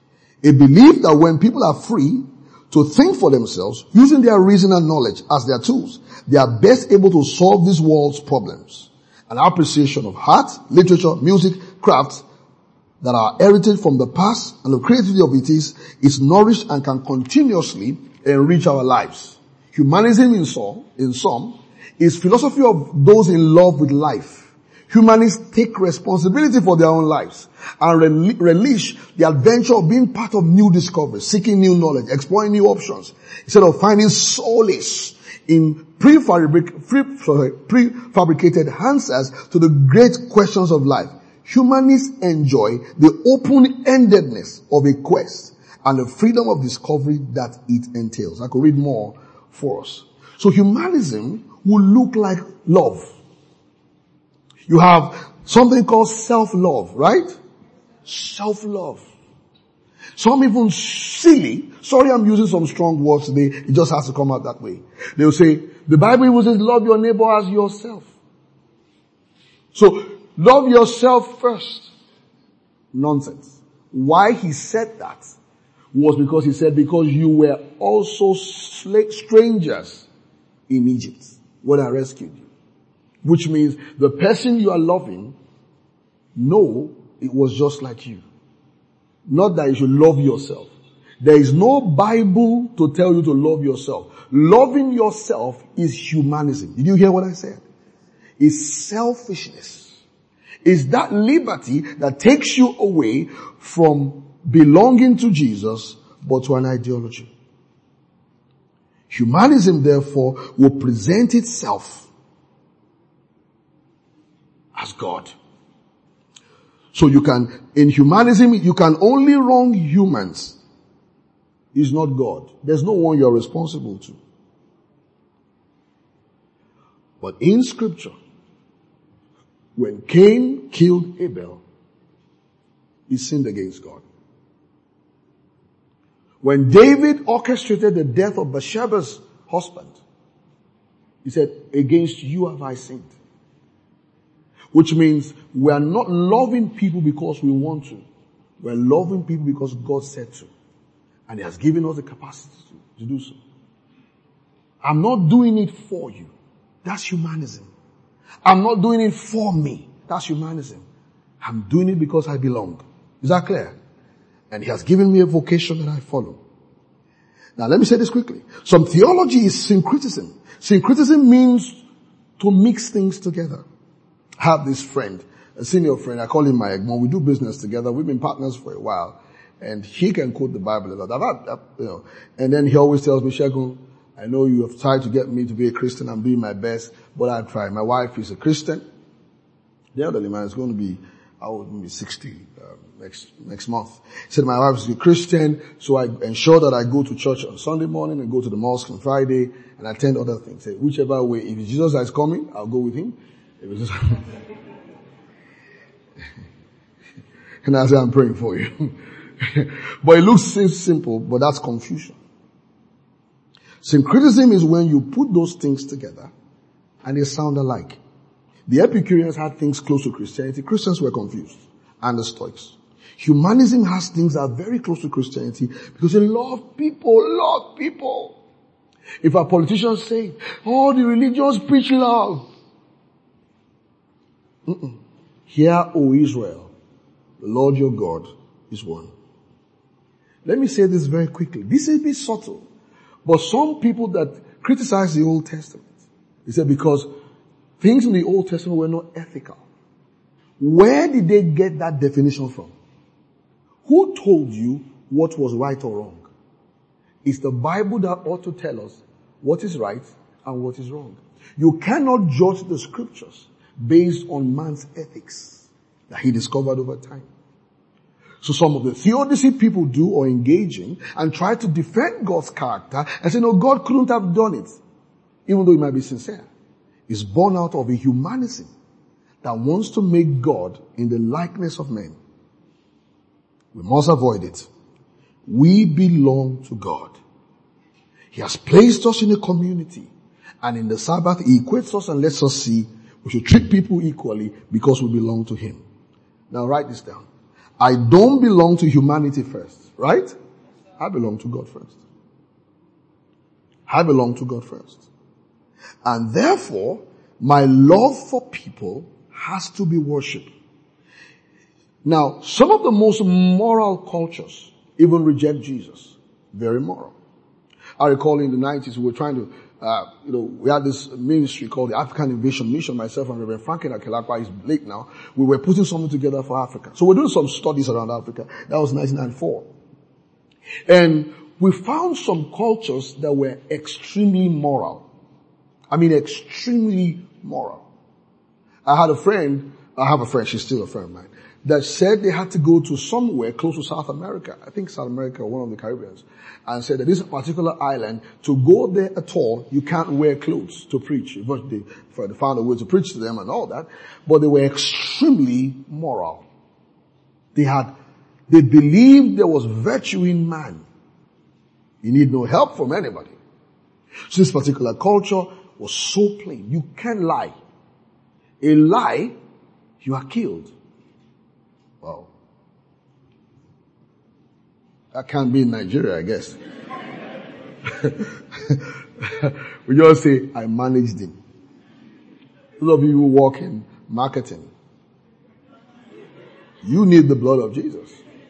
A belief that when people are free to think for themselves, using their reason and knowledge as their tools, they are best able to solve this world's problems. An appreciation of art, literature, music, crafts that are heritage from the past and the creativity of it is nourished and can continuously enrich our lives. Humanism in sum is philosophy of those in love with life. Humanists take responsibility for their own lives and relish the adventure of being part of new discoveries, seeking new knowledge, exploring new options, instead of finding solace in prefabricated answers to the great questions of life. Humanists enjoy the open-endedness of a quest and the freedom of discovery that it entails. I could read more for us. So humanism will look like love. You have something called self-love, right? Self-love. Some even silly, sorry I'm using some strong words today, it just has to come out that way. They'll say, the Bible even says love your neighbor as yourself. So, love yourself first. Nonsense. Why he said that was because he said, because you were also strangers in Egypt when I rescued you. Which means the person you are loving, no, it was just like you. Not that you should love yourself. There is no Bible to tell you to love yourself. Loving yourself is humanism. Did you hear what I said? It's selfishness. It's that liberty that takes you away from belonging to Jesus, but to an ideology. Humanism, therefore, will present itself as God. So in humanism, you can only wrong humans. It's not God. There's no one you're responsible to. But in scripture, when Cain killed Abel, he sinned against God. When David orchestrated the death of Bathsheba's husband, he said, against you have I sinned. Which means we are not loving people because we want to. We're loving people because God said to. And He has given us the capacity to do so. I'm not doing it for you. That's humanism. I'm not doing it for me. That's humanism. I'm doing it because I belong. Is that clear? And He has given me a vocation that I follow. Now let me say this quickly. Some theology is syncretism. Syncretism means to mix things together. I have this friend, a senior friend, I call him my Egmont. We do business together. We've been partners for a while. And he can quote the Bible a lot. And then he always tells me, Shegun, I know you have tried to get me to be a Christian. I'm doing my best, but I try. My wife is a Christian. The elderly man is going to be, I will be 60 next month. He said my wife is a Christian, so I ensure that I go to church on Sunday morning and go to the mosque on Friday and attend other things. Say, whichever way, if it's Jesus that is coming, I'll go with him. And I say, I'm praying for you. But it looks simple, but that's confusion. Syncretism is when you put those things together and they sound alike. The Epicureans had things close to Christianity. Christians were confused. And the Stoics. Humanism has things that are very close to Christianity because they love people. If our politicians say, oh, the religions preach love. Hear, O Israel, the Lord your God is one. Let me say this very quickly. This is a bit subtle. But some people that criticize the Old Testament, they say because things in the Old Testament were not ethical. Where did they get that definition from? Who told you what was right or wrong? It's the Bible that ought to tell us what is right and what is wrong. You cannot judge the scriptures based on man's ethics that he discovered over time. So some of the theodicy people do or engage in and try to defend God's character and say, no, God couldn't have done it, even though it might be sincere. It's born out of a humanism that wants to make God in the likeness of men. We must avoid it. We belong to God. He has placed us in a community, and in the Sabbath He equates us and lets us see we should treat people equally because we belong to Him. Now write this down. I don't belong to humanity first, right? I belong to God first. I belong to God first. And therefore, my love for people has to be worship. Now, some of the most moral cultures even reject Jesus. Very moral. I recall in the 90s, we were trying to, we had this ministry called the African Invasion Mission. Myself and Reverend Franklin Akelakwa, he's late now. We were putting something together for Africa. So we're doing some studies around Africa. That was 1994. And we found some cultures that were extremely moral. I mean, extremely moral. I have a friend, she's still a friend of mine, that said they had to go to somewhere close to South America, I think South America or one of the Caribbeans, and said that this particular island, to go there at all, you can't wear clothes to preach. They found a way to preach to them and all that, but they were extremely moral. They believed there was virtue in man. You need no help from anybody. So this particular culture was so plain. You can't lie. A lie, you are killed. Wow. That can't be in Nigeria, I guess. We just say, I managed him. A lot of you who work in marketing, you need the blood of Jesus.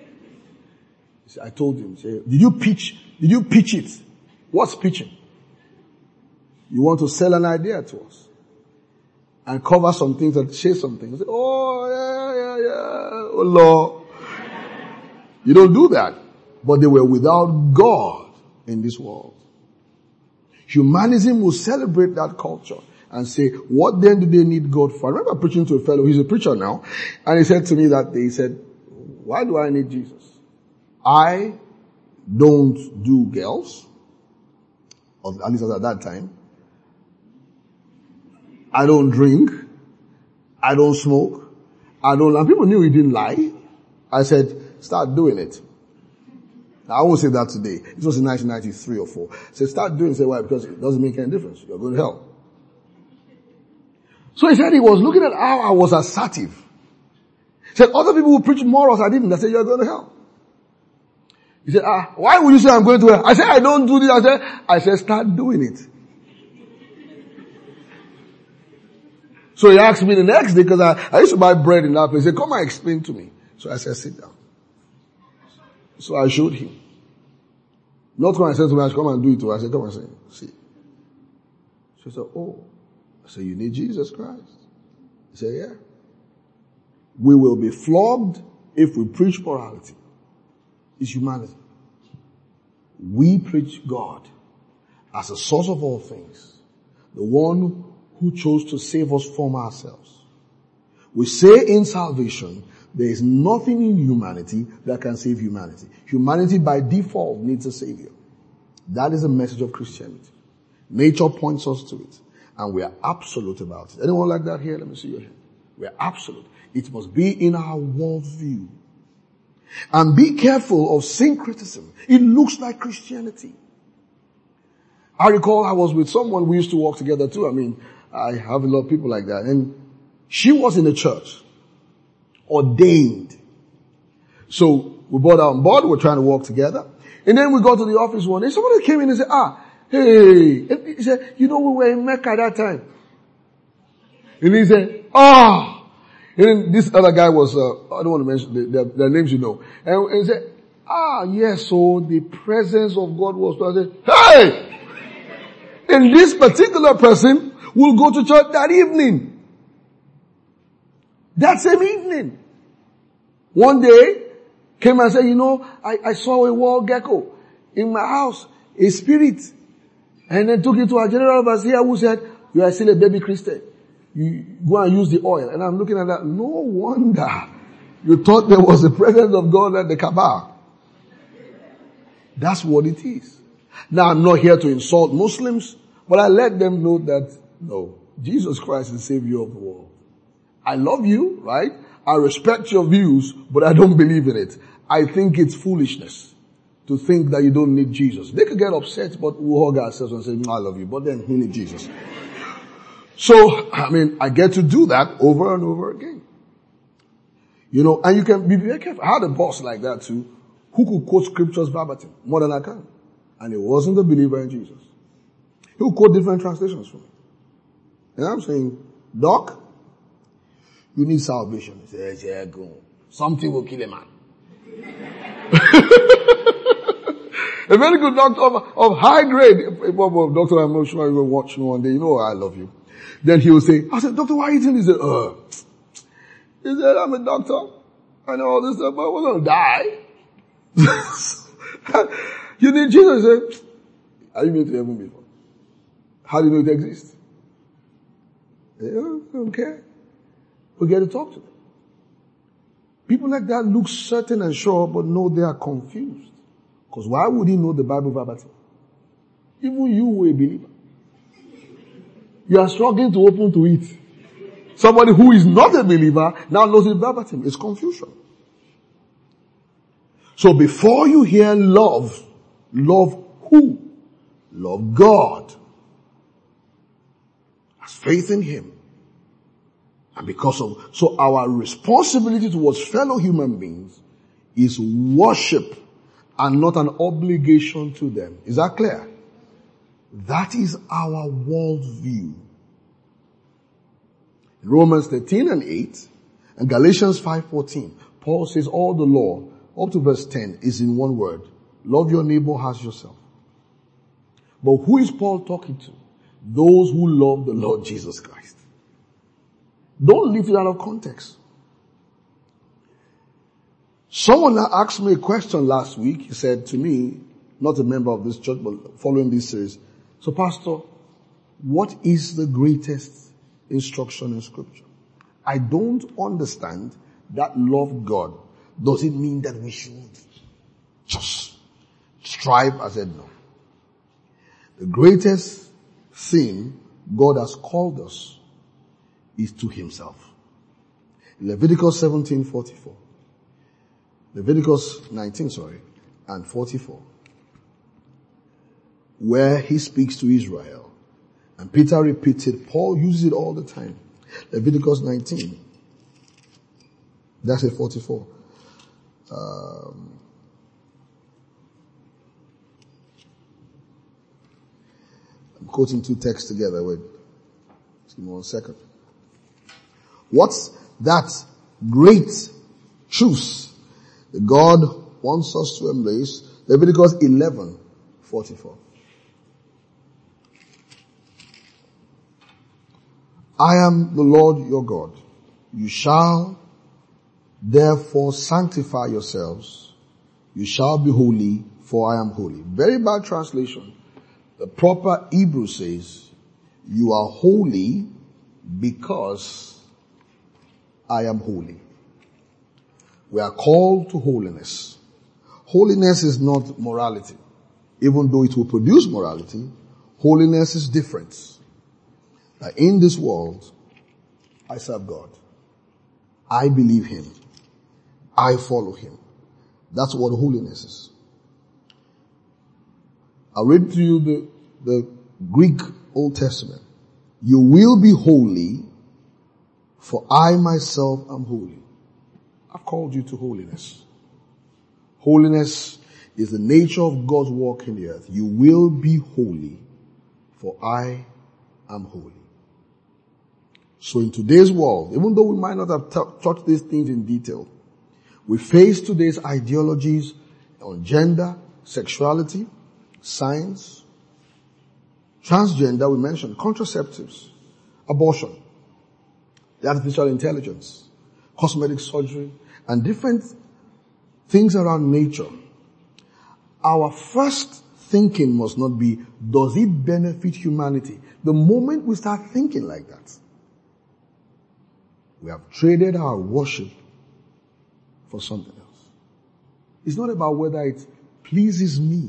I told him, did you pitch it? What's pitching? You want to sell an idea to us and cover some things and say some things. Say, oh, yeah. Oh, Lord. You don't do that. But they were without God in this world. Humanism will celebrate that culture and say, what then do they need God for? I remember preaching to a fellow, he's a preacher now, and he said to me that day, he said, why do I need Jesus? I don't do girls, or at least at that time. I don't drink. I don't smoke. And people knew he didn't lie. I said, start doing it. Now, I won't say that today. This was in 1993 or 4. I said, start doing it. Say, why? Because it doesn't make any difference. You're going to hell. So he said he was looking at how I was assertive. He said, other people who preach morals, I didn't. I said, you're going to hell. He said, why would you say I'm going to hell? I said, I don't do this. I said, start doing it. So he asked me the next day, because I used to buy bread in that place. He said, come and explain to me. So I said, sit down. So I showed him. Not when I said to me, come and do it to her. I said, come and say, see. She said, oh. I said, you need Jesus Christ. He said, yeah. We will be flogged if we preach morality. It's humanity. We preach God as the source of all things. The one who chose to save us from ourselves. We say in salvation, there is nothing in humanity that can save humanity. Humanity by default needs a savior. That is the message of Christianity. Nature points us to it. And we are absolute about it. Anyone like that here? Let me see your hand. We are absolute. It must be in our worldview. And be careful of syncretism. It looks like Christianity. I recall I was with someone, we used to work together too. I mean, I have a lot of people like that. And she was in the church. Ordained. So we brought her on board, we're trying to work together. And then we got to the office one day, somebody came in and said, hey. And he said, we were in Mecca at that time. And he said, And then this other guy was, I don't want to mention their names, And he said, yes, so the presence of God was, I said, hey! And this particular person will go to church that evening. That same evening. One day, came and said, I saw a wall gecko in my house, a spirit. And then took it to our general overseer who said, you are still a baby Christian. You go and use the oil. And I'm looking at that. No wonder you thought there was the presence of God at the Kaaba. That's what it is. Now I'm not here to insult Muslims, but I let them know that, no, Jesus Christ is the Savior of the world. I love you, right? I respect your views, but I don't believe in it. I think it's foolishness to think that you don't need Jesus. They could get upset, but we'll hug ourselves and say, I love you, but then he needs Jesus. So, I get to do that over and over again. And you can be very careful. I had a boss like that too, who could quote scriptures verbatim, more than I can. And he wasn't a believer in Jesus. He would quote different translations for me. And I'm saying, Doc, you need salvation. He says, yeah, go. Something will kill a man. A very good doctor of high grade. Doctor, I'm not sure you will watch me one day. I love you. Then he will say, I said, Doctor, why are you doing this? He said, I'm a doctor. I know all this stuff, but we're going to die. You need Jesus. He said, have you been to heaven before? How do you know it exists? I don't care. We get to talk to them. People like that look certain and sure, but no, they are confused. Because why would he know the Bible verbatim? Even you were a believer. You are struggling to open to it. Somebody who is not a believer now knows it verbatim. It's confusion. So before you hear love who? Love God. Has faith in Him. And so our responsibility towards fellow human beings is worship and not an obligation to them. Is that clear? That is our worldview. In Romans 13:8 and Galatians 5:14, Paul says all the law, up to verse 10, is in one word. Love your neighbor as yourself. But who is Paul talking to? Those who love the Lord Jesus Christ. Don't leave it out of context. Someone asked me a question last week. He said to me, not a member of this church, but following this series, so Pastor, what is the greatest instruction in Scripture? I don't understand that love God. Does it mean that we should just strive? I said no. The greatest thing God has called us is to Himself. Leviticus 17:44. Leviticus 19, and 44. Where He speaks to Israel. And Peter repeats it. Paul uses it all the time. Leviticus 19. That's it, 44. I'm quoting two texts together. Wait. Just give me 1 second. What's that great truth that God wants us to embrace? Leviticus 11:44. I am the Lord your God. You shall therefore sanctify yourselves. You shall be holy, for I am holy. Very bad translation. The proper Hebrew says, you are holy because I am holy. We are called to holiness. Holiness is not morality. Even though it will produce morality, holiness is different. In this world, I serve God. I believe Him. I follow Him. That's what holiness is. I'll read to you the Greek Old Testament. You will be holy, for I myself am holy. I've called you to holiness. Holiness is the nature of God's work in the earth. You will be holy, for I am holy. So in today's world, even though we might not have touched these things in detail, we face today's ideologies on gender, sexuality, science, transgender, we mentioned, contraceptives, abortion, the artificial intelligence, cosmetic surgery, and different things around nature. Our first thinking must not be, does it benefit humanity? The moment we start thinking like that, we have traded our worship for something else. It's not about whether it pleases me.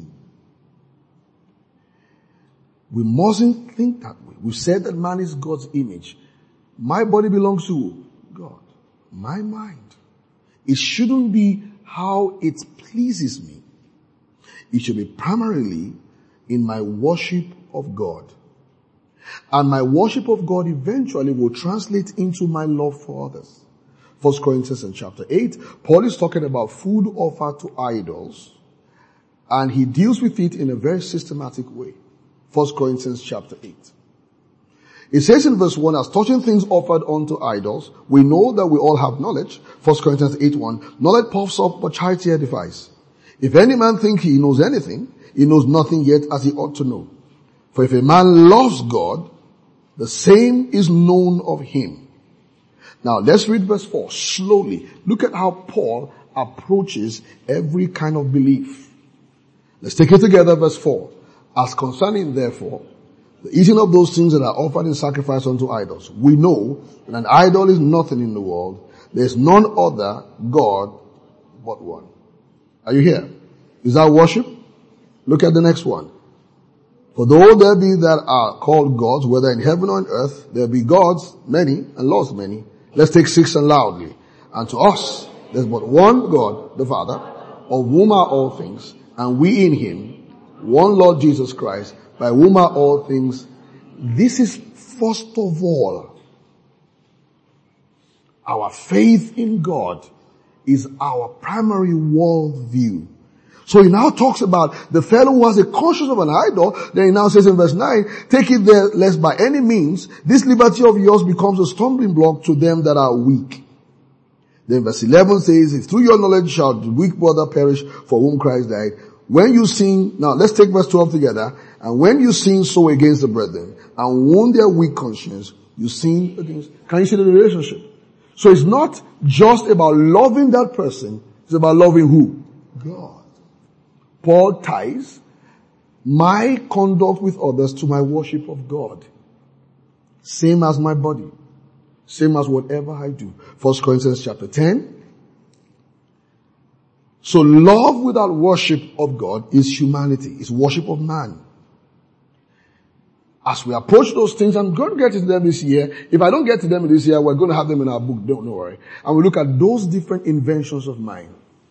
We mustn't think that way. We said that man is God's image. My body belongs to God. My mind. It shouldn't be how it pleases me. It should be primarily in my worship of God. And my worship of God eventually will translate into my love for others. 1 Corinthians in chapter 8, Paul is talking about food offered to idols, and he deals with it in a very systematic way. 1 Corinthians chapter 8. It says in verse 1, as touching things offered unto idols, we know that we all have knowledge. 1 Corinthians 8:1, knowledge puffs up, but charity edifies. If any man think he knows anything, he knows nothing yet as he ought to know. For if a man loves God, the same is known of him. Now let's read verse 4 slowly. Look at how Paul approaches every kind of belief. Let's take it together, verse 4. As concerning therefore the eating of those things that are offered in sacrifice unto idols, we know that an idol is nothing in the world. There is none other God but one. Are you here? Is that worship? Look at the next one. For though there be that are called gods, whether in heaven or on earth, there be gods many and lords many. Let's take 6 and loudly. And to us, there's but one God, the Father, of whom are all things, and we in him, one Lord Jesus Christ, by whom are all things. This is first of all, our faith in God is our primary worldview. So he now talks about the fellow who has a conscience of an idol. Then he now says in verse 9, take it there lest by any means this liberty of yours becomes a stumbling block to them that are weak. Then verse 11 says, if through your knowledge shall the weak brother perish for whom Christ died. When you sin, now let's take verse 12 together. And when you sin so against the brethren and wound their weak conscience, you sin against. Can you see the relationship? So it's not just about loving that person. It's about loving who? God. Paul ties my conduct with others to my worship of God. Same as my body. Same as whatever I do. 1 Corinthians chapter 10. So love without worship of God is humanity. It's worship of man. As we approach those things, I'm going to get to them this year. If I don't get to them this year, we're going to have them in our book. Don't worry. And we look at those different inventions of man.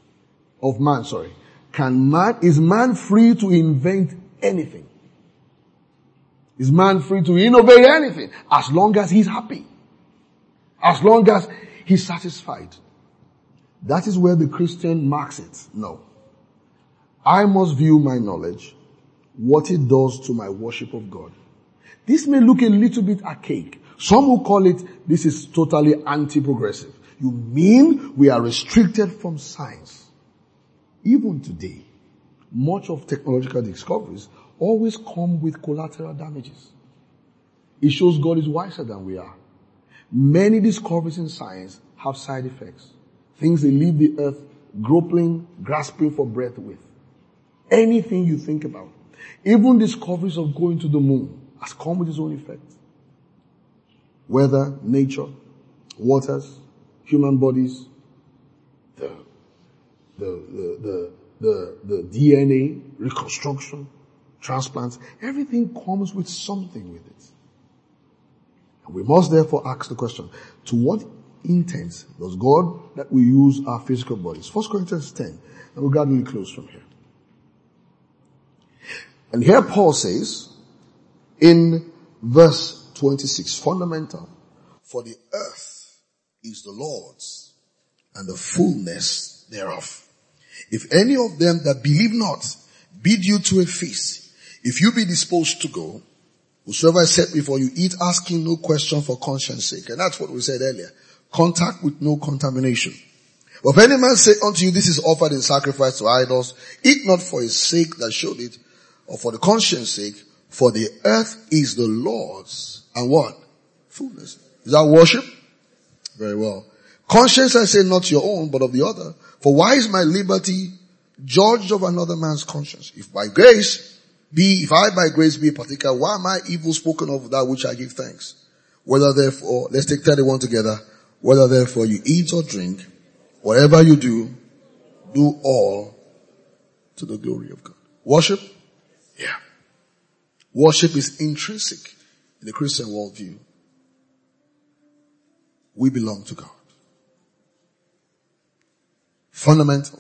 Is man free to invent anything? Is man free to innovate anything? As long as he's happy. As long as he's satisfied. That is where the Christian marks it. No. I must view my knowledge, what it does to my worship of God. This may look a little bit archaic. Some will call it, this is totally anti-progressive. You mean we are restricted from science? Even today, much of technological discoveries always come with collateral damages. It shows God is wiser than we are. Many discoveries in science have side effects. Things they leave the earth groping, grasping for breath with. Anything you think about. Even discoveries of going to the moon has come with its own effects. Weather, nature, waters, human bodies, the DNA, reconstruction, transplants, everything comes with something with it. And we must therefore ask the question, to what intent does God that we use our physical bodies? 1 Corinthians 10, and we'll gradually close from here. And here Paul says, in verse 26, fundamental, for the earth is the Lord's, and the fullness thereof. If any of them that believe not bid you to a feast, if you be disposed to go, whosoever is set before you, eat asking no question for conscience sake. And that's what we said earlier. Contact with no contamination. But if any man say unto you, this is offered in sacrifice to idols, eat not for his sake that showed it, or for the conscience sake, for the earth is the Lord's. And what? Fullness. Is that worship? Very well. Conscience, I say, not your own, but of the other. For why is my liberty judged of another man's conscience? If I by grace be a partaker, why am I evil spoken of that which I give thanks? Whether therefore, let's take 31 together. Whether therefore you eat or drink, whatever you do all to the glory of God. Worship? Yeah. Worship is intrinsic in the Christian worldview. We belong to God. Fundamental.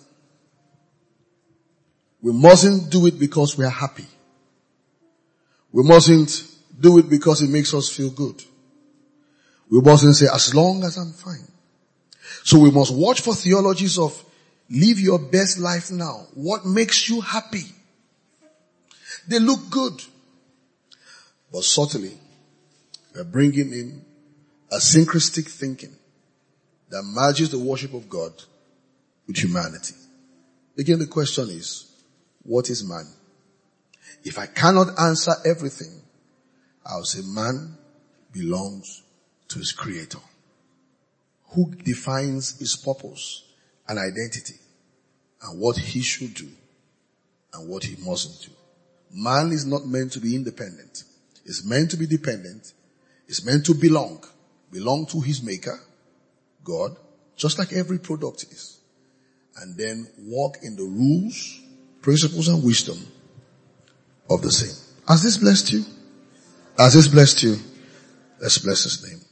We mustn't do it because we are happy. We mustn't do it because it makes us feel good. We mustn't say, as long as I'm fine. So we must watch for theologies of live your best life now. What makes you happy? They look good. But subtly, we're bringing in a syncretistic thinking that merges the worship of God with humanity. Again, the question is, what is man? If I cannot answer everything, I'll say man belongs to his creator, who defines his purpose and identity and what he should do and what he mustn't do. Man is not meant to be independent. It's meant to be dependent. It's meant to belong to his maker, God, just like every product is. And then walk in the rules, principles, and wisdom of the same. Has this blessed you? Has this blessed you? Let's bless his name.